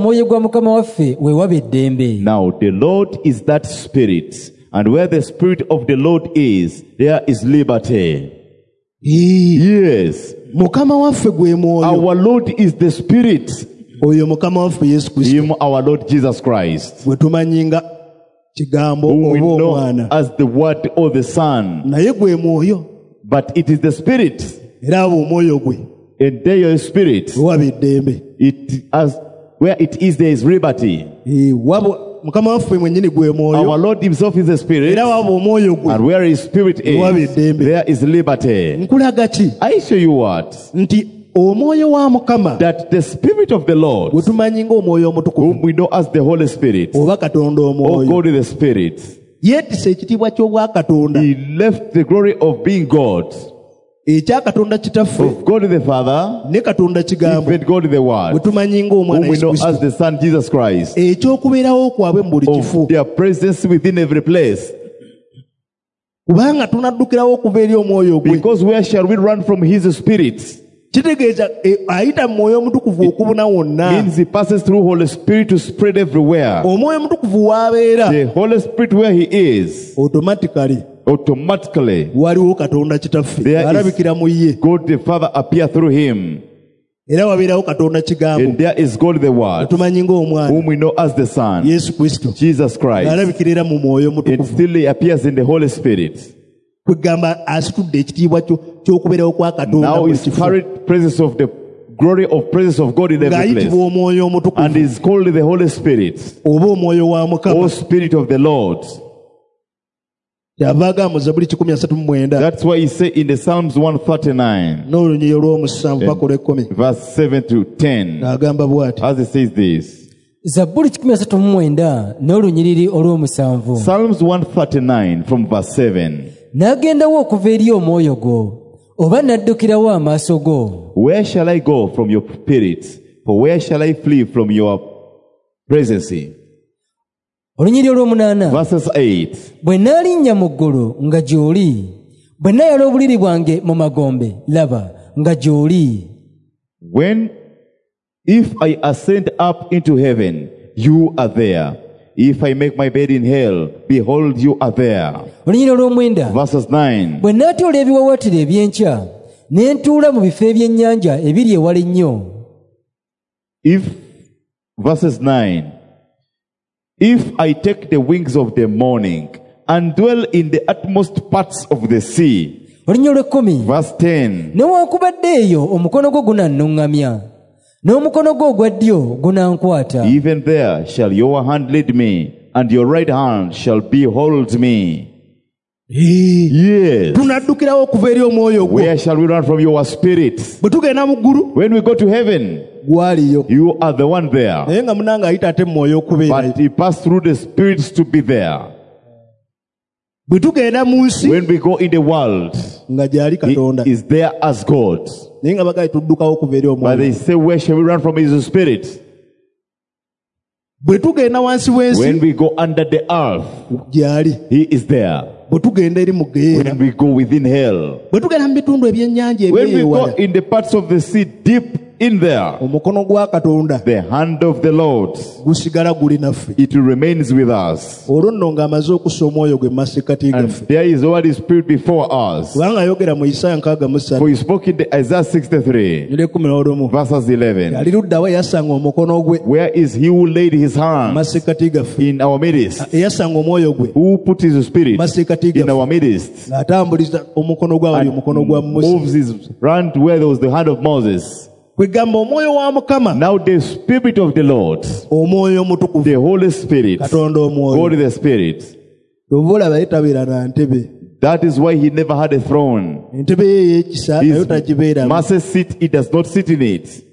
Speaker 2: the Lord is that Spirit, and where the Spirit of the Lord is, there is liberty. Yes. Our Lord is the Spirit. Him, our Lord Jesus Christ, whom we know as the Word or the Son. But it is the Spirit. And there your spirit. It as where it is, there is liberty. Our Lord himself is a spirit, and where his spirit is, there is liberty. I show you what? That the Spirit of the Lord, whom we know as the Holy Spirit, or God is the Spirit, he left the glory of being God, of God the Father, even God the Word, whom we know as the Son Jesus Christ, of their presence within every place. Because where shall we run from his Spirit? Means he passes through Holy Spirit to spread everywhere. The Holy Spirit where he is, automatically, automatically there is God the Father appear through him. And there is God the Word, whom we know as the Son, Jesus Christ. And still he appears in the Holy Spirit. Now is carried presence of the glory of presence of God in every place, and is called the Holy Spirit, or Spirit of the Lord. That's why he said in the Psalms one thirty-nine, verse seven to ten, as it says this. Psalms one thirty-nine from verse seven.
Speaker 3: Nagendawo okuva eri omwoyo go, oba naddukirawo amaaso go.
Speaker 2: Where shall I go from your spirit? For where shall I flee from your presence?
Speaker 3: Olunyiri olw'omunaana.
Speaker 2: Verses eight.
Speaker 3: Bwe naalinnya mu ggulu nga gy'oli, bwe naayala obuliri bwange mu magombe, laba nga gy'oli.
Speaker 2: When, if I ascend up into heaven, you are there. If I make my bed in hell, behold, you are there. Verses nine.
Speaker 3: Bwe naatoola ebiwawaatiro eby'enkya, ne ntuula mu bifo eby'ennyanja ebiri ewala ennyo.
Speaker 2: If, verses nine. If I take the wings of the morning and dwell in the utmost parts of the sea. Verse ten.
Speaker 3: Newankubadde eyo omukono gwo gunannuŋŋamya, n'omukono gwo ogwa ddyo gunankwata.
Speaker 2: Even there shall your hand lead me, and your right hand shall behold me. Yes. Where shall we run from your spirit? When we go to heaven, you are the one there. But he passed through the spirits to be there. When we go in the world, he is there as God. But they say, where shall we run from his spirit? When we go under the earth, he is there. When we go within hell, when we go in the parts of the sea deep in there, the hand of the Lord, it remains with us. And there is already Spirit before us. For he spoke in the Isaiah sixty-three, verses eleven. Where is he who laid his hand in our midst? Who put his spirit in our midst? And moves his hand where there was the hand of Moses. Now the Spirit of the Lord, the Holy Spirit, God the Spirit, that is why he never had a throne. His mercy seat, he does not sit in it.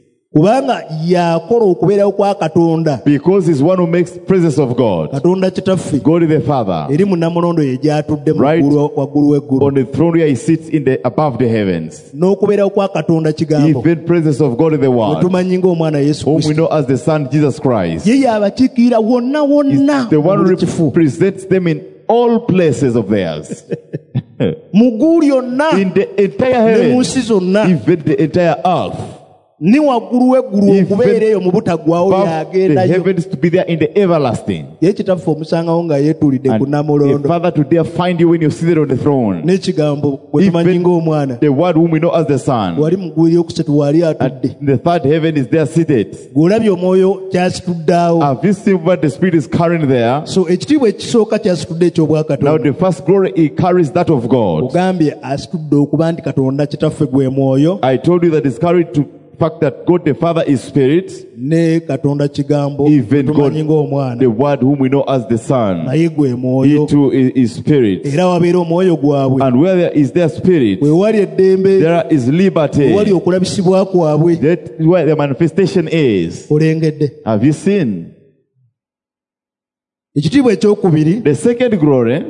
Speaker 2: Because he's one who makes presence of God. God the Father. Right on the throne where he sits in the above the heavens. Even presence of God in the world, whom we know as the Son Jesus Christ. He's the one who represents them in all places of theirs. In the entire heaven, even the entire earth.
Speaker 1: ni waggulu w'eggulu okubeera eyo mu butagwawo yagendayo.
Speaker 2: The heavens to be there in the everlasting.
Speaker 1: Ye kitaffe omusangawo nga yeetulidde ku Namulondo.
Speaker 2: A father to there find you when you're seated on the throne.
Speaker 1: N'ekigambo gwe tumanyi ng'omwana.
Speaker 2: The word whom we know as the Son.
Speaker 1: Wali mu ggulu eryokusatu wali atudde.
Speaker 2: The third heaven is there seated.
Speaker 1: Gw'olabye omwoyo kyasituddaawo.
Speaker 2: Have you seen what the Spirit is carrying there?
Speaker 1: So ekitiibwa ekisooka kyasitudde eky'obwakatonda.
Speaker 2: Now the first glory he carries that of God.
Speaker 1: Ogambye asitudde okuba nti Katonda kitaffe gwe mwoyo.
Speaker 2: I told you that it's carried to fact that God the Father is Spirit,
Speaker 1: ne Katonda kigambo,
Speaker 2: even God the Word whom we know as the Son, he too is, is Spirit. And where there is their Spirit, there is liberty. That's where the manifestation is. Have you seen? The second glory,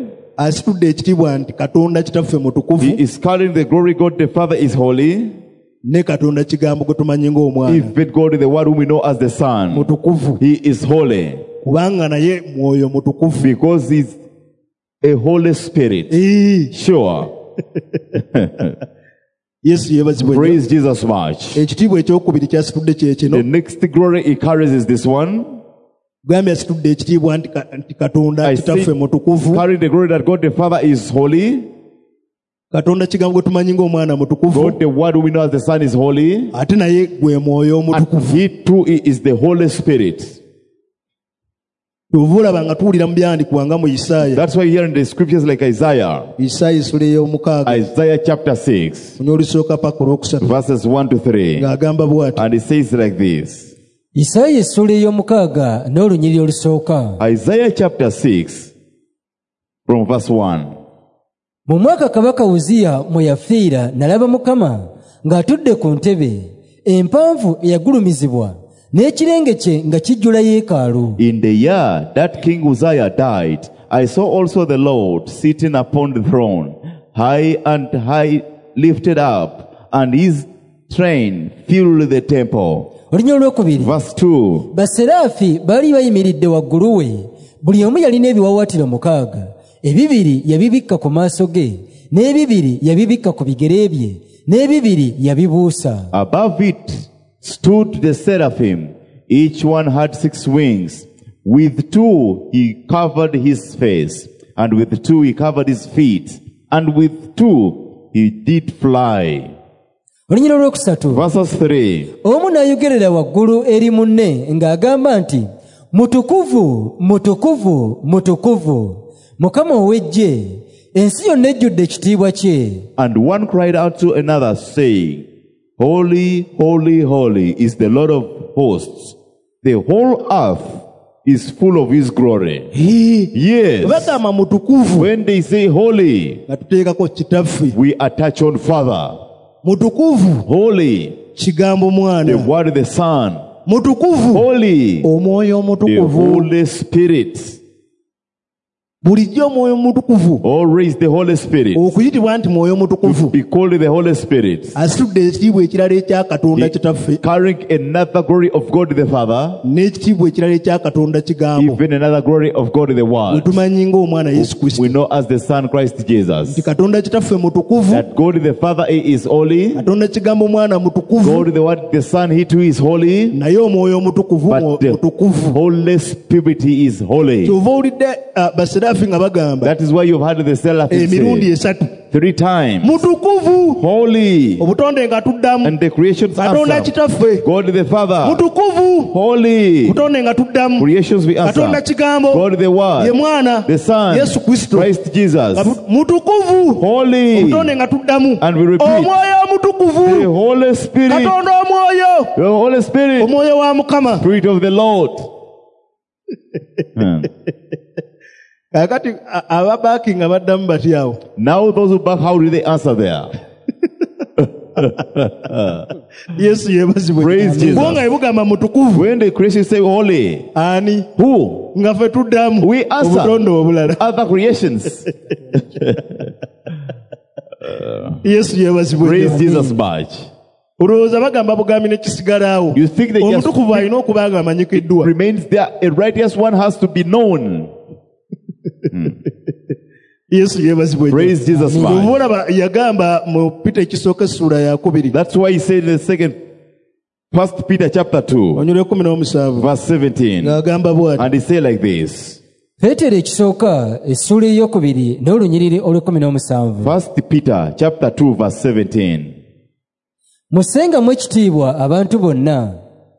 Speaker 2: he is carrying the glory. God the Father is holy.
Speaker 1: Ne Katonda kigambo gwe tumanyi ng'omwana.
Speaker 2: If God the word whom we know as the Son,
Speaker 1: mutukuvu.
Speaker 2: He is holy.
Speaker 1: Kubanga naye mwoyo mutukuvu.
Speaker 2: Because He's a Holy Spirit.
Speaker 1: E.
Speaker 2: Sure.
Speaker 1: Yes,
Speaker 2: praise Jesus much.
Speaker 1: Ekitiibwa ekyokubiri kyasitudde kye kino.
Speaker 2: The next glory He carries is this one.
Speaker 1: Gambye asitudde ekitiibwa nti Katonda kitaffe mutukuvu.
Speaker 2: Carrying the glory that God the Father is holy.
Speaker 1: Katonda kigambo tumanyi ng'omwana mutukuvu.
Speaker 2: God the word we know as the Son is holy.
Speaker 1: Ate naye gwe mwoyo mutukuvu.
Speaker 2: He too is the Holy Spirit.
Speaker 1: Tuvula banga tuwulira mu byandikwa nga mu Isaiah.
Speaker 2: That's why you hear in the scriptures like Isaiah.
Speaker 1: Isaiah sura ey'omukaaga.
Speaker 2: Isaiah chapter six.
Speaker 1: N'olusooka paka olwokusatu.
Speaker 2: Verses one to three.
Speaker 1: Ng'agamba bw'ati.
Speaker 2: And it says like this.
Speaker 3: Isaiah sura ey'omukaaga n'olunyiriri olusooka.
Speaker 2: Isaiah chapter six from verse one.
Speaker 3: Mu mwaka kabaka Uziya mwe yafiira nalaba Mukama ng'atudde ku ntebe empanvu eyagulumizibwa n'ekirenge kye nga kijjula yeekaalu.
Speaker 2: In the year that King Uzziah died, I saw also the Lord sitting upon the throne, high and high lifted up, and his train filled the temple.
Speaker 3: Olunya olwokubiri.
Speaker 2: Verse two.
Speaker 3: Baserafi baali bayimiridde waggulu we, buli omu yalina ebiwaawaatiro mukaaga. Ebibiri yabibikka ku maaso ge, n'ebibiri yabibikka ku bigere bye, n'ebibiri yabibuusa.
Speaker 2: Above it stood the seraphim. Each one had six wings. With two he covered his face, and with two he covered his feet, and with two he did fly.
Speaker 3: Olunyira olwokusatu.
Speaker 2: Verses three.
Speaker 3: Omu n'ayogerera waggulu eri munne ng'agamba nti, mutukuvu, mutukuvu, mutukuvu, Mukama ow'eggye, ensi yonna ejjudde ekitiibwa kye.
Speaker 2: And one cried out to another, saying, Holy, holy, holy is the Lord of hosts. The whole earth is full of his glory. Yes. When they say holy, we attach on Father. Holy, the word of the Son. Holy, the Holy Spirit. Always the Holy Spirit. To be called the Holy Spirit. He carrying another glory of God the Father. Even another glory of God the Word. We know as the Son Christ Jesus. That God the Father is holy. God the Word the Son, he too is holy. But the Holy Spirit, he is holy. That is why you've heard the seraphim say three times, holy, and the creations answer, God the Father, holy, creations we answer, God the Word, the Son, Christ Jesus, holy, and we repeat, the Holy Spirit, the Holy Spirit, Spirit of the Lord. hmm.
Speaker 1: Now
Speaker 2: those who back, how do they answer there?
Speaker 1: Yes, yes.
Speaker 2: Praise Jesus. When the Christians say holy, who? We answer other creations.
Speaker 1: Yes, yes.
Speaker 2: Praise Jesus much. You think that just remains there, a righteous one has to be known. Hmm.
Speaker 1: Yes, yes.
Speaker 2: Praise Jesus.
Speaker 1: That's
Speaker 2: why he said in the second First Peter chapter two, verse seventeen. And he say like this.
Speaker 3: Petero ekisooka essula ey'okubiri n'olunyiriri olw'ekkumi n'omusanvu.
Speaker 2: First Peter chapter two, verse seventeen.
Speaker 3: Musengamu ekitiibwa abantu bonna.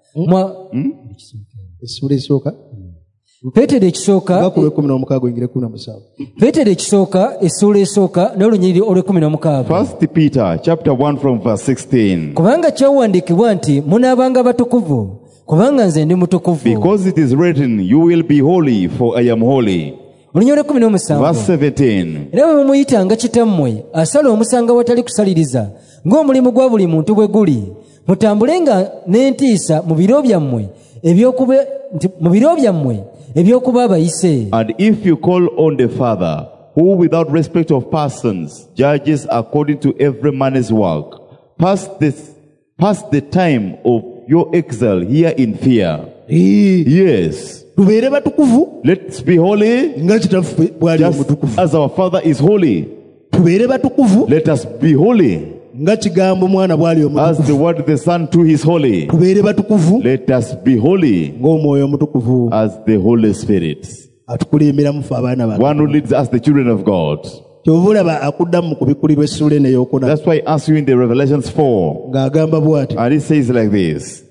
Speaker 1: Essula esooka.
Speaker 3: Petero ekisooka Petero ekisooka essula esooka n'olunyiriri olw'ekkumi n'omukaaga.
Speaker 2: First Peter chapter one from verse sixteen.
Speaker 3: Kubanga kyawandiikibwa nti munaabanga batukuvu kubanga nze ndi mutukuvu.
Speaker 2: Because it is written, you will be holy, for I am holy.
Speaker 3: Olunyiriri olw'ekkumi n'omusanvu.
Speaker 2: Verse seventeen.
Speaker 3: Era bwe mumuyitanga kitammwe asala omusanga watali kusaliriza ng'omulimu gwa buli muntu bwe guli, mutambulenga n'entiisa mu biro byammwe ebyokuba mu biro byammwe ebyokuba abayise.
Speaker 2: And if you call on the Father, who without respect of persons judges according to every man's work, pass this pass the time of your exile here in fear. Yes. Let's be holy just as our Father is holy. Let us be holy as the word the Son too is holy. Let us be holy as the Holy Spirit, one who leads us, the children of God. That's why I ask you in the Revelations four, and it says like this.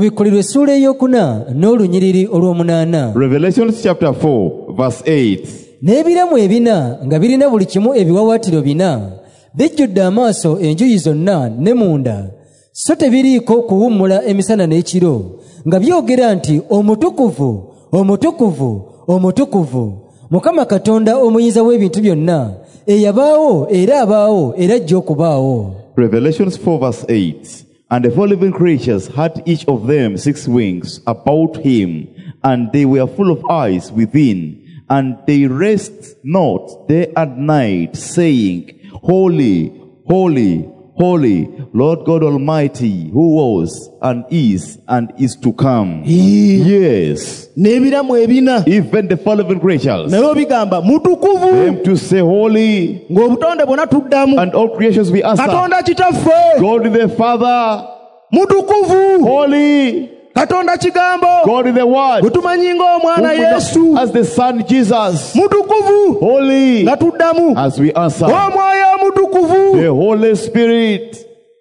Speaker 2: Revelations chapter four, verse eight.
Speaker 3: N'ebiramu ebina nga birina buli kimu ebiwawaatiro bina bijjudde amaaso enjuyi zonna ne munda, so tebiriiko kuwummula emisana n'ekiro, nga byogera nti omutukuvu omutukuvu omutukuvu Mukama Katonda omuyinza w'ebintu byonna, eyabaawo era abaawo era ajja okubaawo.
Speaker 2: Revelations four verse eight. And the four living creatures had each of them six wings about him, and they were full of eyes within, and they rest not day and night, saying, Holy, holy, holy, Lord God Almighty, who was and is and is to come. Yes. Even the four living creatures, them to say holy, and all creations we answer, God the Father, holy, God the Word, as the Son Jesus, holy, as we answer, the Holy Spirit.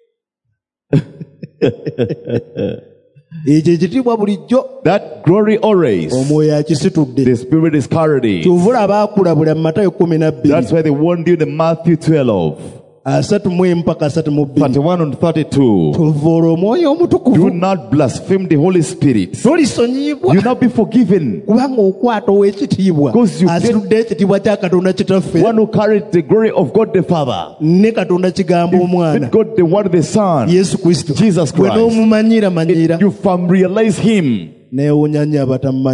Speaker 2: That glory always, the Spirit is carried. That's why they warned you in Matthew twelve. thirty-one and thirty-two. Do not blaspheme the Holy Spirit. You not be forgiven. Because you get one who carried the glory of God the Father. You get God the Word the Son, Jesus Christ. It, you realize Him. I wonder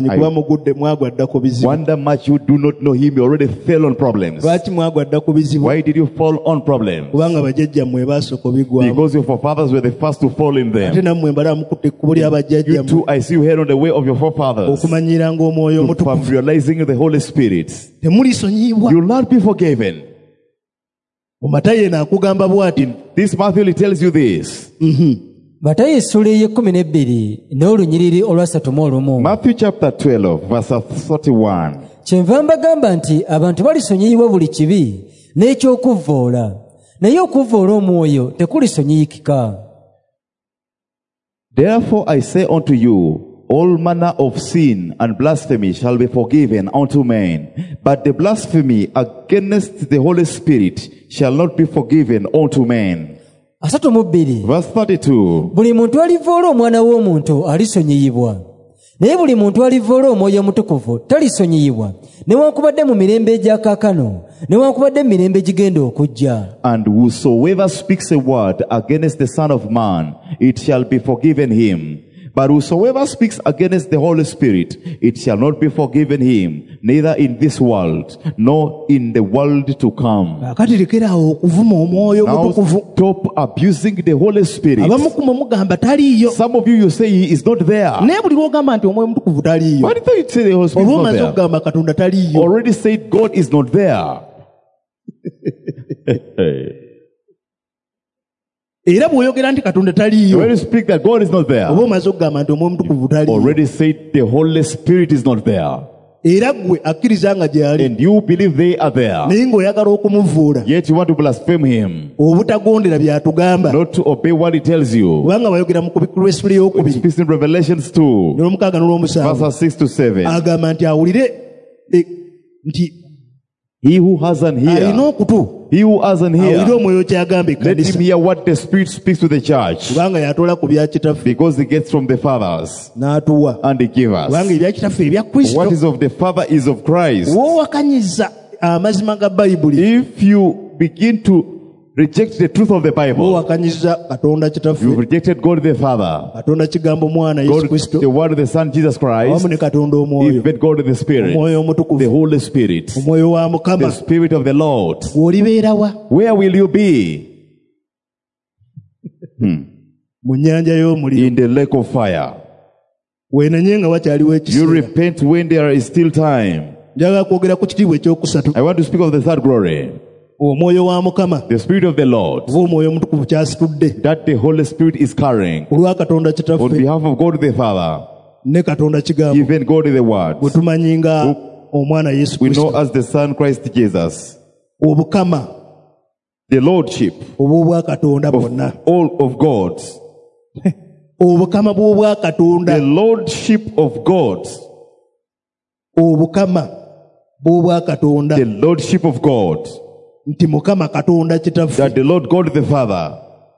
Speaker 2: much you do not know Him. You already fell on problems. Why did you fall on problems? Because your forefathers were the first to fall in them. You too, I see you head on the way of your forefathers. From realizing the Holy Spirit, you will not be forgiven. In this Matthew, he tells you this.
Speaker 3: Mm-hmm. Matthew
Speaker 2: chapter twelve, verse thirty-one.
Speaker 3: Kyenva mbagamba nti abantu balisonyiyibwa buli kibi n'ekyokuvvoola, naye okuvvoola omwoyo tekulisonyiyikika.
Speaker 2: Therefore I say unto you, all manner of sin and blasphemy shall be forgiven unto men, but the blasphemy against the Holy Spirit shall not be forgiven unto men. Verse thirty-two.
Speaker 3: Buli muntu alivvoola omwana w'omuntu alisonyiyibwa, naye buli muntu alivvoola omwoyo omutukuvu talisonyiyibwa, newankubadde mu mirembe egya kaakano, newankubadde mu mirembe egigenda okujja.
Speaker 2: And whosoever speaks a word against the Son of Man, it shall be forgiven him. But whosoever speaks against the Holy Spirit, it shall not be forgiven him, neither in this world, nor in the world to come. Now stop abusing the Holy Spirit. Some of you, you say He is not there. Why did you say the Holy Spirit is not there? Already said God is not there.
Speaker 1: Era bw'oyogera nti Katonda taliyo.
Speaker 2: When you speak that God is not there,
Speaker 1: oba omaze okugamba nti Omwoyo Omutukuvu taliyo.
Speaker 2: already said the Holy Spirit is not there.
Speaker 1: Era gwe akkiriza nga gy'ali.
Speaker 2: And you believe they are there.
Speaker 1: Naye ng'oyagala okumuvuula.
Speaker 2: Yet you want to blaspheme him.
Speaker 1: Obutagondera by'atugamba.
Speaker 2: Not to obey what he tells you.
Speaker 1: Kubanga bayogera mu kubikulu esula ey'okubiri.
Speaker 2: It speaks in Revelations two,
Speaker 1: n'omukaaga n'olw'omusanvu.
Speaker 2: verses six to seven.
Speaker 1: Agamba nti awulire nti
Speaker 2: he who has an ear,
Speaker 1: alina okutu.
Speaker 2: he who has an ear,
Speaker 1: awulire Omwoyo ky'agamba
Speaker 2: let
Speaker 1: ekkanisa.
Speaker 2: him hear what the Spirit speaks to the church.
Speaker 1: Kubanga yatoola ku bya kitaffe.
Speaker 2: Because he gets from the fathers
Speaker 1: n'atuwa.
Speaker 2: and he gives us.
Speaker 1: Kubanga ebya kitaffe ebya Kristo.
Speaker 2: What is of the Father is of Christ.
Speaker 1: W'owakanyiza amazima ga Bayibuli.
Speaker 2: If you begin to reject the truth of the Bible,
Speaker 1: w'owakanyiza Katonda kitaffe.
Speaker 2: you rejected God the Father,
Speaker 1: Katonda kigambo Mwana Yesu
Speaker 2: God
Speaker 1: Kristo.
Speaker 2: the Word of the Son Jesus Christ,
Speaker 1: wamu ne Katonda Omwoyo.
Speaker 2: even God the Spirit,
Speaker 1: Omwoyo Omutukuvu.
Speaker 2: the Holy Spirit,
Speaker 1: Omwoyo wa Mukama.
Speaker 2: the Spirit of the Lord.
Speaker 1: W'olibeera wa?
Speaker 2: Where will you be? hmm.
Speaker 1: Mu nnyanja y'omuliro.
Speaker 2: In the lake of fire.
Speaker 1: Weenanye nga wakyaliwo
Speaker 2: You
Speaker 1: ekiseera.
Speaker 2: repent when there is still time.
Speaker 1: Njagala kwogera ku kitiibwa ekyokusatu.
Speaker 2: I want to speak of the third glory,
Speaker 1: Omwoyo wa Mukama.
Speaker 2: the Spirit of the Lord,
Speaker 1: Oba Omwoyo Omutukuvu ky'asitudde.
Speaker 2: that the Holy Spirit is carrying
Speaker 1: Ku lwa Katonda
Speaker 2: on
Speaker 1: kitaffe
Speaker 2: behalf of God the Father,
Speaker 1: ne Katonda kigambo.
Speaker 2: even God the Word.
Speaker 1: Bwe tumanyi nga Omwana Yesu
Speaker 2: We know
Speaker 1: Kristo.
Speaker 2: as the Son Christ Jesus,
Speaker 1: Obukama
Speaker 2: the Lordship
Speaker 1: obw'obwa Katonda bwonna.
Speaker 2: of all of God,
Speaker 1: Obukama bw'obwa Katonda.
Speaker 2: the Lordship of God,
Speaker 1: Obukama bw'obwa Katonda.
Speaker 2: the Lordship of God,
Speaker 1: Nti Mukama Katonda kitaffe.
Speaker 2: that the Lord God the Father,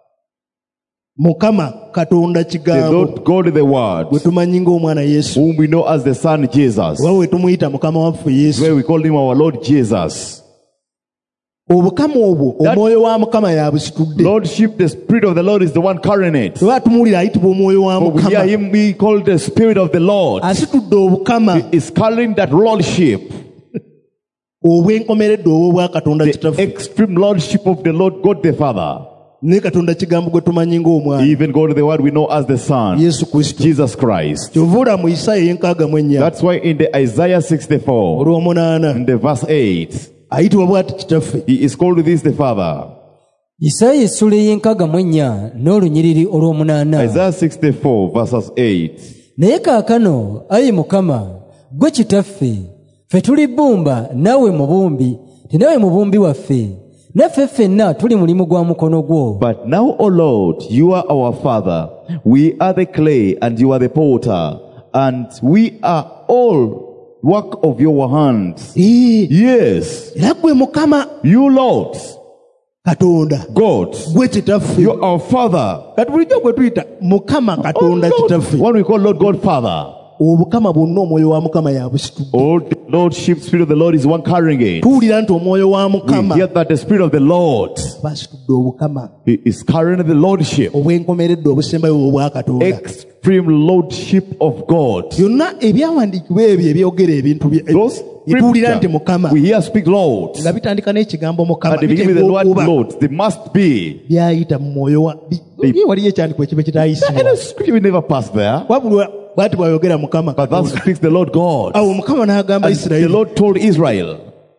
Speaker 1: Mukama Katonda
Speaker 2: the
Speaker 1: kigambo.
Speaker 2: Lord God the Word,
Speaker 1: Bwe tumanyi ng'Omwana Yesu.
Speaker 2: whom we know as the Son Jesus,
Speaker 1: Oba we tumuyita Mukama waffe Yesu.
Speaker 2: where we call him our Lord Jesus.
Speaker 1: Obukama obwo Omwoyo wa Mukama yabusitudde.
Speaker 2: Lordship, the Spirit of the Lord is the one carrying it.
Speaker 1: Bwe tumuwulira ayitibwa Omwoyo wa
Speaker 2: For we hear
Speaker 1: Mukama.
Speaker 2: him be called the Spirit of the Lord.
Speaker 1: Asitudde obukama
Speaker 2: He is carrying that Lordship,
Speaker 1: obw'enkomeredde obw'obwa Katonda
Speaker 2: the
Speaker 1: kitaffe.
Speaker 2: extreme Lordship of the Lord God the Father.
Speaker 1: Ne Katonda kigambo gwe tumanyi ng'Omwana.
Speaker 2: Even God the Word we know as the Son,
Speaker 1: Yesu Kristo.
Speaker 2: Jesus Christ.
Speaker 1: Kyova mu Isaaya enkaaga mu ennya.
Speaker 2: That's why in the Isaiah sixty-four,
Speaker 1: olw'omunaana
Speaker 2: in the verse eight,
Speaker 1: ayitibwa bw'ati kitaffe.
Speaker 2: he is called this the Father.
Speaker 3: Isaaya essula ey'enkaaga mu ennya n'olunyiriri olw'omunaana.
Speaker 2: Isaiah sixty-four verses eight.
Speaker 3: Naye kaakano ayi Mukama gwe kitaffe ffe tuli bbumba naawe mubumbi ti naawe mubumbi waffe naffe ffenna tuli mulimu gwa mukono gwo.
Speaker 2: But now, O Lord, you are our Father. We are the clay and you are the potter, and we are all work of your hands.
Speaker 1: Ee,
Speaker 2: Yes,
Speaker 1: era gwe Mukama
Speaker 2: you Lord,
Speaker 1: Katonda
Speaker 2: God,
Speaker 1: gwe kitaffe.
Speaker 2: you are our Father.
Speaker 1: Kati bulijjo gwe tuyita Mukama
Speaker 2: Oh,
Speaker 1: Katonda
Speaker 2: Lord,
Speaker 1: kitaffe.
Speaker 2: what we call Lord God Father.
Speaker 1: Obukama bwonna Omwoyo wa Mukama yabusitudde.
Speaker 2: Oh, the Lordship, Spirit of the Lord is one carrying it.
Speaker 1: Tuwulira nti Omwoyo wa
Speaker 2: We
Speaker 1: Mukama
Speaker 2: hear that the Spirit of the Lord,
Speaker 1: basitudde obukama
Speaker 2: he is carrying the Lordship,
Speaker 1: obw'enkomeredde obusembayo obwa Katonda.
Speaker 2: extreme Lordship of God.
Speaker 1: Byonna ebyawandiikibwa ebyo ebyogera ebintu bye-
Speaker 2: Those
Speaker 1: bye tuwulira nti Mukama
Speaker 2: we hear speak Lord.
Speaker 1: nga bitandika n'ekigambo Mukama
Speaker 2: At the beginning with the word
Speaker 1: biteekwa okuba
Speaker 2: Lord, they must be.
Speaker 1: byayita mu mwoyo wa bi-
Speaker 2: They-
Speaker 1: ye waliyo ekyandiko ekibe
Speaker 2: And
Speaker 1: kitayisibwa
Speaker 2: the scripture will never pass there.
Speaker 1: wabulwa bw'ati bw'ayogera Mukama
Speaker 2: But that
Speaker 1: Katonda.
Speaker 2: speaks the Lord God.
Speaker 1: Awo Mukama n'agamba
Speaker 2: And the
Speaker 1: Isirayiri
Speaker 2: Lord told Israel.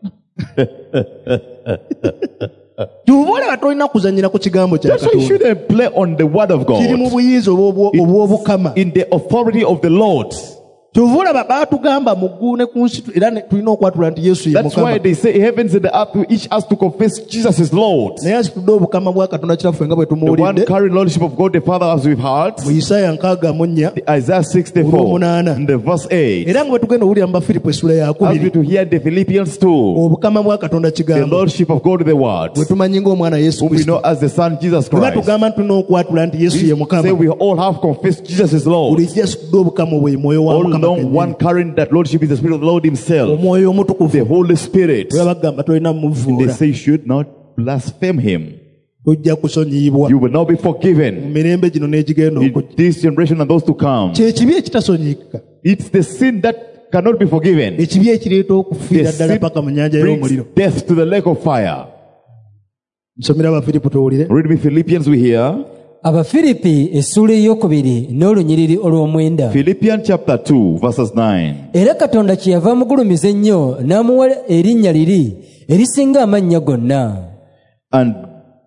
Speaker 1: ky'oba olaba tolina kuzanyira ku kigambo kya
Speaker 2: That's why you
Speaker 1: Katonda
Speaker 2: shouldn't play on the word of
Speaker 1: kiri mu
Speaker 2: God.
Speaker 1: buyinza obw'obwo- obw'obukama.
Speaker 2: In the authority of the Lord.
Speaker 1: ky'oba olaba baatugamba mu ggulu ne ku nsi era ne- tulina okwatula nti Yesu ye
Speaker 2: That's why
Speaker 1: Mukama.
Speaker 2: they say heavens and the earth will each us to confess Jesus is Lord.
Speaker 1: naye asitudde obukama bwa Katonda kitaffe nga bwe
Speaker 2: The one
Speaker 1: tumuwulidde
Speaker 2: carrying lordship of God the Father as we've heard.
Speaker 1: mu Isaaya nkaaga mu nnya
Speaker 2: Isaiah sixty-four
Speaker 1: Olw'omunaana.
Speaker 2: in the verse eight.
Speaker 1: era nga bwe tugenda owulira mu Bafiripo essula ya
Speaker 2: As we
Speaker 1: kubiri
Speaker 2: to hear the Philippians two.
Speaker 1: obukama bwa Katonda
Speaker 2: The
Speaker 1: kigambo
Speaker 2: lordship of God the Word.
Speaker 1: bwe tumanyi ng'Omwana Yesu
Speaker 2: Whom we
Speaker 1: Kristo.
Speaker 2: know as the Son Jesus
Speaker 1: bwe
Speaker 2: Christ.
Speaker 1: batugamba nti tulina okwatula nti Yesu ye
Speaker 2: We
Speaker 1: Mukama
Speaker 2: say we all have confessed Jesus is Lord.
Speaker 1: bulijjo asitudde obukama obwo ye mwoyo wa
Speaker 2: All
Speaker 1: Mukama
Speaker 2: along
Speaker 1: kennyini.
Speaker 2: one carrying that lordship is the Spirit of the Lord Himself,
Speaker 1: omwoyo omutukuvu
Speaker 2: the Holy Spirit.
Speaker 1: bwe bagamba tolina
Speaker 2: And they
Speaker 1: mumuvuula
Speaker 2: say you should not blaspheme Him.
Speaker 1: tojja kusonyiyibwa
Speaker 2: You will not be
Speaker 1: mu
Speaker 2: forgiven
Speaker 1: mirembe gino n'egigenda
Speaker 2: in
Speaker 1: okujja.
Speaker 2: this generation and those to come.
Speaker 1: kyekibi ekitasonyiyika,
Speaker 2: It's the sin that cannot be forgiven.
Speaker 1: ekibi ekireeta okufiira
Speaker 2: The
Speaker 1: ddala
Speaker 2: sin
Speaker 1: paka mu nyanja
Speaker 2: brings
Speaker 1: y'omuliro.
Speaker 2: death to the lake of fire.
Speaker 1: Nsomera Abafiripo tuwulire.
Speaker 2: Read me Philippians we hear.
Speaker 3: Abafiripi essula ey'okubiri n'olunyiriri olw'omwenda.
Speaker 2: Philippians chapter two verses nine.
Speaker 3: Era Katonda kyeyava amugulumiza ennyo n'amuwa erinnya liri erisinga amannya gonna.
Speaker 2: And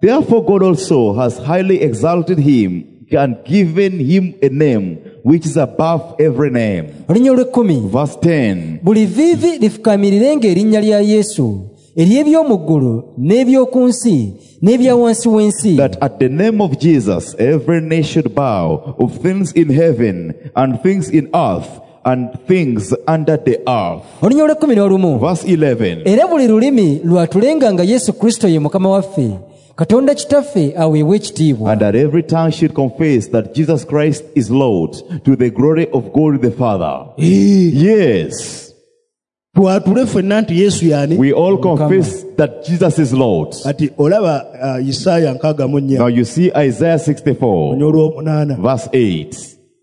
Speaker 2: Therefore God also has highly exalted him and given him a name which is above every name. Verse ten.
Speaker 3: Buli vivi lifukamirirenga erinnya lya Yesu ery'eby'omu ggulu n'eby'oku nsi n'ebya wansi w'ensi.
Speaker 2: That at the name of Jesus every knee should bow, of things in heaven and things in earth and things under the earth. Verse eleven.
Speaker 3: Era buli lulimi lwatulenga nga Yesu Kristo ye Mukama waffe, Katonda kitaffe aweebwe ekitiibwa.
Speaker 2: And that every tongue should confess that Jesus Christ is Lord, to the glory of God the Father. Yes.
Speaker 1: We
Speaker 2: all confess that Jesus is Lord. Now you see Isaiah sixty-four, verse eight.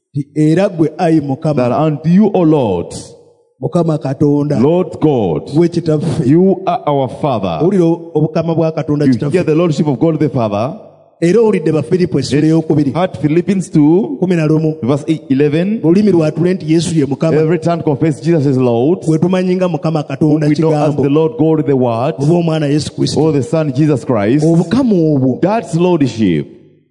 Speaker 2: That unto you, O Lord, Lord God, you are our Father. You hear the Lordship of God the Father. At Philippians two, verse eleven. Every tongue confess Jesus is Lord, whom we know as the Lord God the Word, or the Son Jesus Christ. That's Lordship.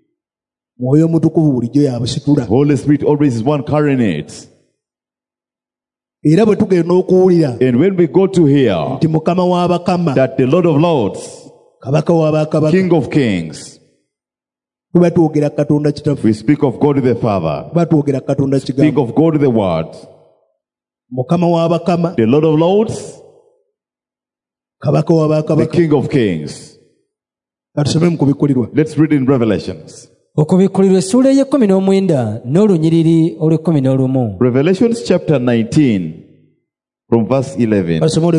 Speaker 2: Holy Spirit always is one carrying it. And when we go to hear that the Lord of Lords, King of Kings, we speak of God the Father, speak of God the Word, the Lord of Lords, the King of Kings. Let's read in Revelations. Revelations chapter nineteen from verse eleven.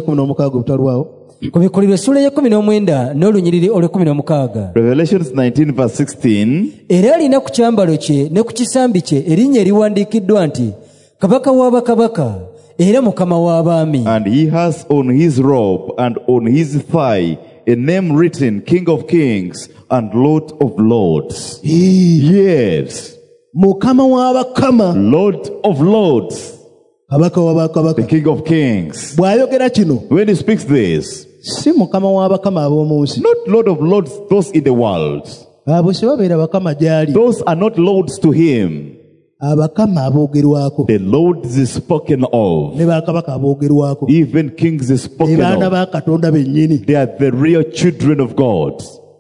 Speaker 2: Revelations nineteen verse sixteen.
Speaker 3: Era alina ku kyambalo kye ne ku kisambi kye erinnya eriwandiikiddwa nti Kabaka w'abakabaka era Mukama w'abaami.
Speaker 2: And he has on his robe and on his thigh a name written, King of Kings and Lord of Lords. Yes.
Speaker 1: Mukama w'abakama.
Speaker 2: Lord of Lords. The King of Kings. When he speaks this, not Lord of Lords, those in the world. Those are not lords to him. The Lord is spoken of. Even kings is spoken of. They are the real children of God.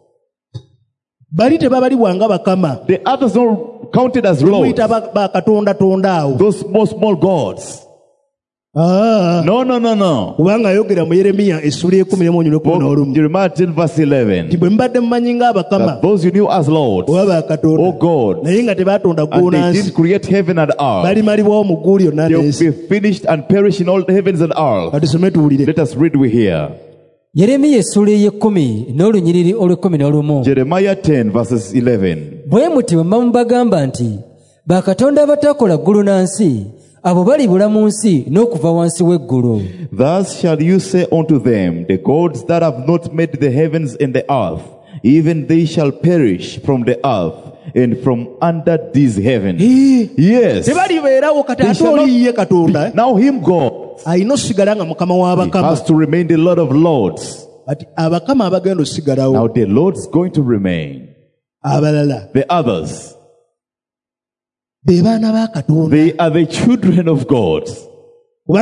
Speaker 2: The others are counted as lords. Those small, small gods.
Speaker 1: Ah.
Speaker 2: No, no, no, no.
Speaker 1: Jeremiah
Speaker 2: ten verse eleven. That those you knew as Lord, oh God, and they didn't create heaven and earth. They will be finished and perish in all the heavens and earth. Let us read we here.
Speaker 3: Jeremiah
Speaker 2: ten verses eleven.
Speaker 3: Abo balibula mu nsi n'okuva wansi w'eggulu.
Speaker 2: Thus shall you say unto them, the gods that have not made the heavens and the earth, even they shall perish from the earth and from under these heavens. Yes. Not, now him God, he has to remain the Lord of Lords. Now the Lord is going to remain. The others, they are the children of God. For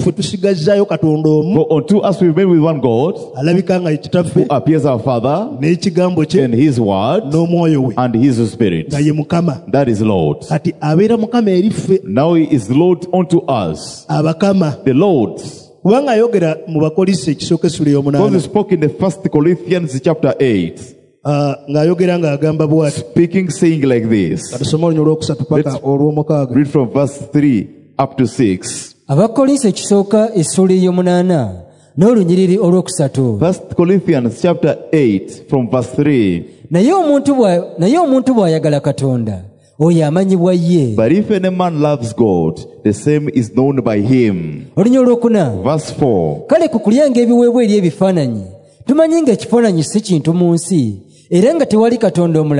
Speaker 2: unto us we remain with one God, who appears our Father, and His Word, and His Spirit. That is Lord. Now He is Lord unto us. The Lord. God spoke in the First Corinthians chapter eight. Uh, speaking, saying like this. Let's read from verse three up to six.
Speaker 3: First
Speaker 2: Corinthians chapter eight from verse three.
Speaker 3: But
Speaker 2: if any man loves God, the same is known by him. Verse four.
Speaker 3: Tumanyi ng'ekifaananyi si kintu mu nsi era nga tewali Katonda omulala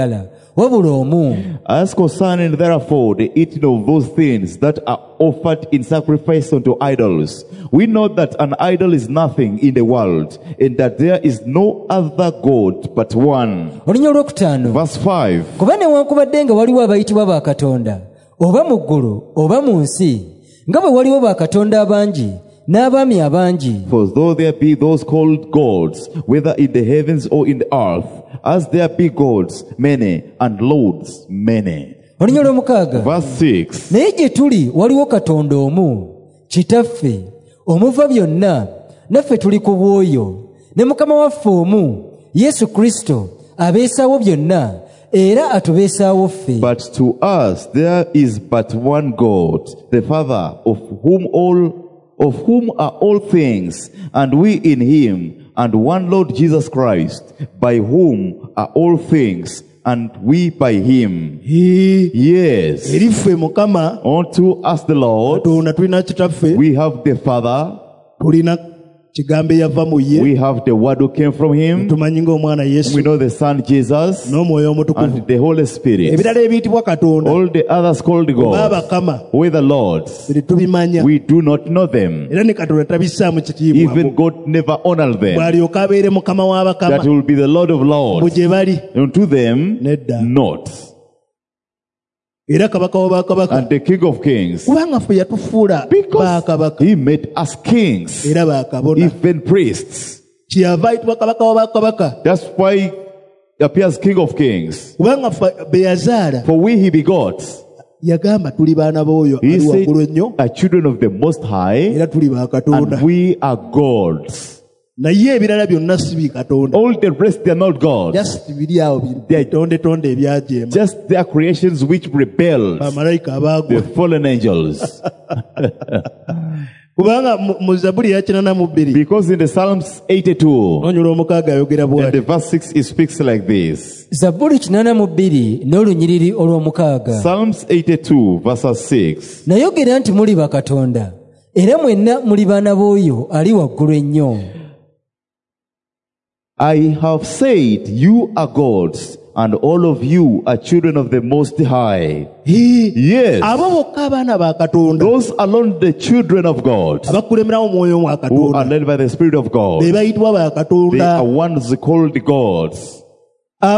Speaker 3: wabula omu.
Speaker 2: As concerning therefore the eating of those things that are offered in sacrifice unto idols, we know that an idol is nothing in the world, and that there is no other God but one.
Speaker 3: Olunya olwokutaano.
Speaker 2: Verse five.
Speaker 3: Kuba newankubadde nga waliwo abayitibwa ba Katonda, oba mu ggulu oba mu nsi, nga bwe waliwo bakatonda abangi n'abaami abangi.
Speaker 2: For though there be those called gods, whether in the heavens or in the earth, as there be gods many and lords many.
Speaker 3: Olunya olw'omukaaga.
Speaker 2: Verse six.
Speaker 3: Naye gye tuli waliwo Katonda omu, Kitaffe, omuva byonna, naffe tuli ku bwoyo, ne Mukama waffe omu, Yesu Kristo, abeesaawo byonna, era atubeesaawo ffe.
Speaker 2: But to us there is but one God, the Father, of whom all of whom are all things, and we in him, and one Lord Jesus Christ, by whom are all things, and we by him.
Speaker 1: He,
Speaker 2: yes. Unto us the Lord, we have the Father, we have the Word who came from him, we know the Son Jesus, and the Holy Spirit. All the others called God, we the Lords, we do not know them. Even God never honored them. That will be the Lord of Lords. Unto them, not. And the King of Kings, because he made us kings, even priests. That's why he appears King of Kings. For we he begot. He said, are children of the Most High, and we are gods. All the rest they are not gods. They are just their creations which rebelled, the fallen angels. Because in the Psalms eighty-two, and the verse six, it speaks like this. Psalms eighty-two, verse six.
Speaker 3: Nayogera nti muli bakatonda, era mwenna muli baana b'oyo ali waggulu ennyo.
Speaker 2: I have said, you are gods, and all of you are children of the Most High. Yes. Those alone the children of God, who are led by the Spirit of God. They are ones called gods. All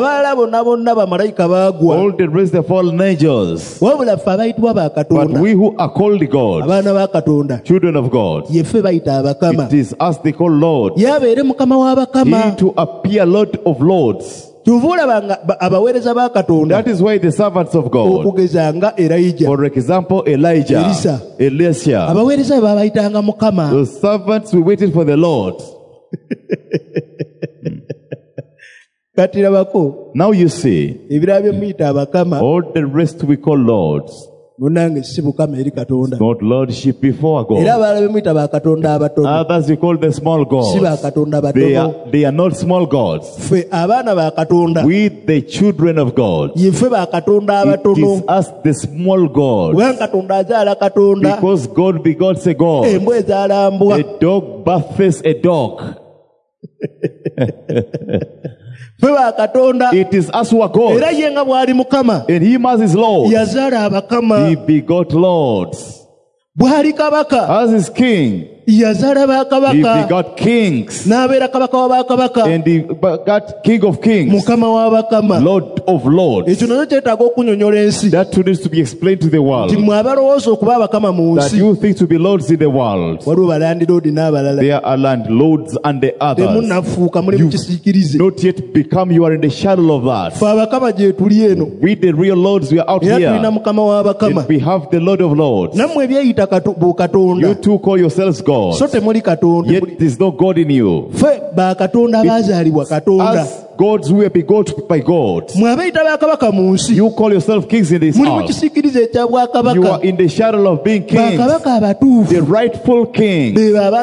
Speaker 2: the rest are fallen angels. But we who are called gods, children of God, it is us they call Lord. He to appear Lord of Lords. That is why the servants of God, for example Elijah, Elisha, the servants we waited for the Lord. Now you see, all the rest we call lords. It's not lordship before God. Others we call the small gods. They are, they are not small gods. We the children of God. It is us the small gods. Because God begots a God. A dog births a dog. It is us who are God, and he must is Lord. He begot lords. As his king, he begot kings, and he begot King of Kings, Lord of Lords. That too needs to be explained to the world. That you think to be lords in the world, there are landlords and the others. You not yet become, you are in the shadow of that. We the real lords, we are out here, and we have the Lord of Lords. You too call yourselves God. Yet there is no God in you. As gods who are begot by God. You call yourself kings in this house. You are in the shadow of being kings. The rightful king.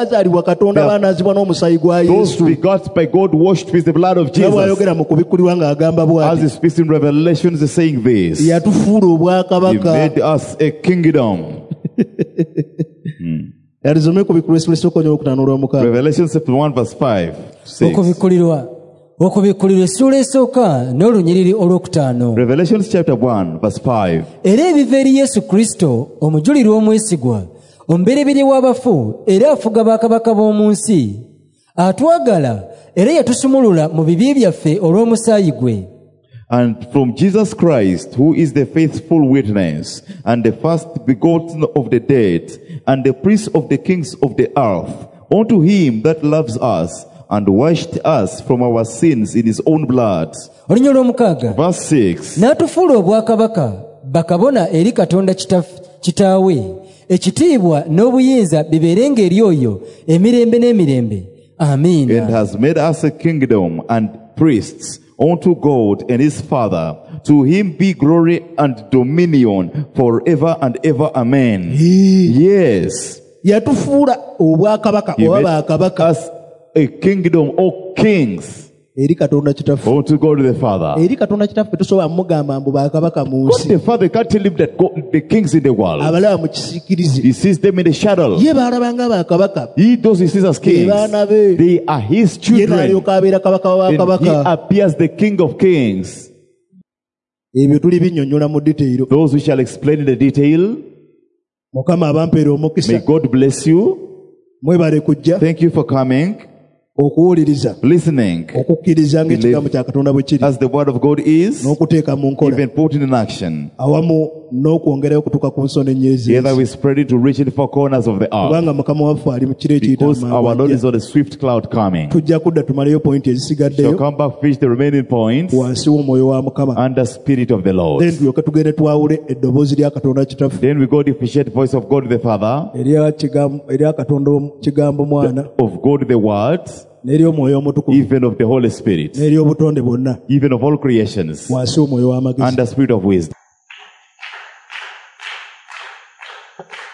Speaker 2: Those begot by God, washed with the blood of Jesus. As he speaks in Revelations, is saying this. He made us a kingdom. hmm. Revelation chapter one verse five. six.
Speaker 3: okubikkulirwa essuula esooka n'olunyiriri olwokutaano.
Speaker 2: Revelation chapter one verse five.
Speaker 3: Era ebiva eri Yesu Kristo omujulirwa omwesigwa omubereberye w'abafu era afuga bakabaka b'omu nsi atwagala era yatusumulula mu bibi byaffe olw'omusaayi gwe.
Speaker 2: And from Jesus Christ, who is the faithful witness, and the first begotten of the dead, and the prince of the kings of the earth, unto him that loves us, and washed us from our sins in his own blood. Verse six.
Speaker 3: N'atufuula obwakabaka bakabona eri Katonda kitaawe, ekitiibwa n'obuyinza bibeerenga eri oyo emirembe n'emirembe. Amen.
Speaker 2: And has made us a kingdom and priests unto God and his Father. To him be glory and dominion forever and ever. Amen. Yes.
Speaker 1: Yatufuula obwakabaka oba bakabaka
Speaker 2: as a kingdom of kings
Speaker 1: eri Katonda kitaffe.
Speaker 2: Unto God the Father.
Speaker 1: Eri Katonda kitaffe tosobola mugamba mbu bakabaka mu
Speaker 2: God
Speaker 1: nsi.
Speaker 2: the Father can't tell him that God, the kings in the world.
Speaker 1: Abalaba mu kisiikirize.
Speaker 2: He sees them in the shadow.
Speaker 1: Ye baalabanga bakabaka.
Speaker 2: He those he sees as kings. They are his children.
Speaker 1: Ye n'alyoka abeera kabaka wa bakabaka.
Speaker 2: He appears the King of Kings.
Speaker 1: Ebyo tuli binnyonnyola mu detail.
Speaker 2: Those we shall explain in the detail.
Speaker 1: Mukama abampeera omukisa.
Speaker 2: May God bless you.
Speaker 1: Mwebale kujja.
Speaker 2: Thank you for coming.
Speaker 1: Okuwuliriza.
Speaker 2: Listening.
Speaker 1: Okukkiriza ng'ekigambo kya Katonda bwe kiri.
Speaker 2: As the word of God is.
Speaker 1: N'okuteeka mu nkola.
Speaker 2: Even put it in action.
Speaker 1: Awamu n'okwongerayo okutuuka ku nsonda ennyezi.
Speaker 2: Together we spread it to reach the four corners of the earth.
Speaker 1: Kubanga Mukama waffe ali mu kiro ekiyita
Speaker 2: because our Lord is on a swift cloud coming.
Speaker 1: Tujja kudda tumaleyo point ezisigaddeyo.
Speaker 2: Shall come back, finish the remaining points.
Speaker 1: Wansi w'omwoyo wa Mukama.
Speaker 2: And the Spirit of the Lord.
Speaker 1: Then tulyoke tugende twawule eddoboozi lya Katonda kitaffe.
Speaker 2: Then we go differentiate the voice of God the Father.
Speaker 1: Erya Katonda kigambo mwana.
Speaker 2: Of God the Word. Even of the Holy Spirit. Even of all creations. And the Spirit of wisdom.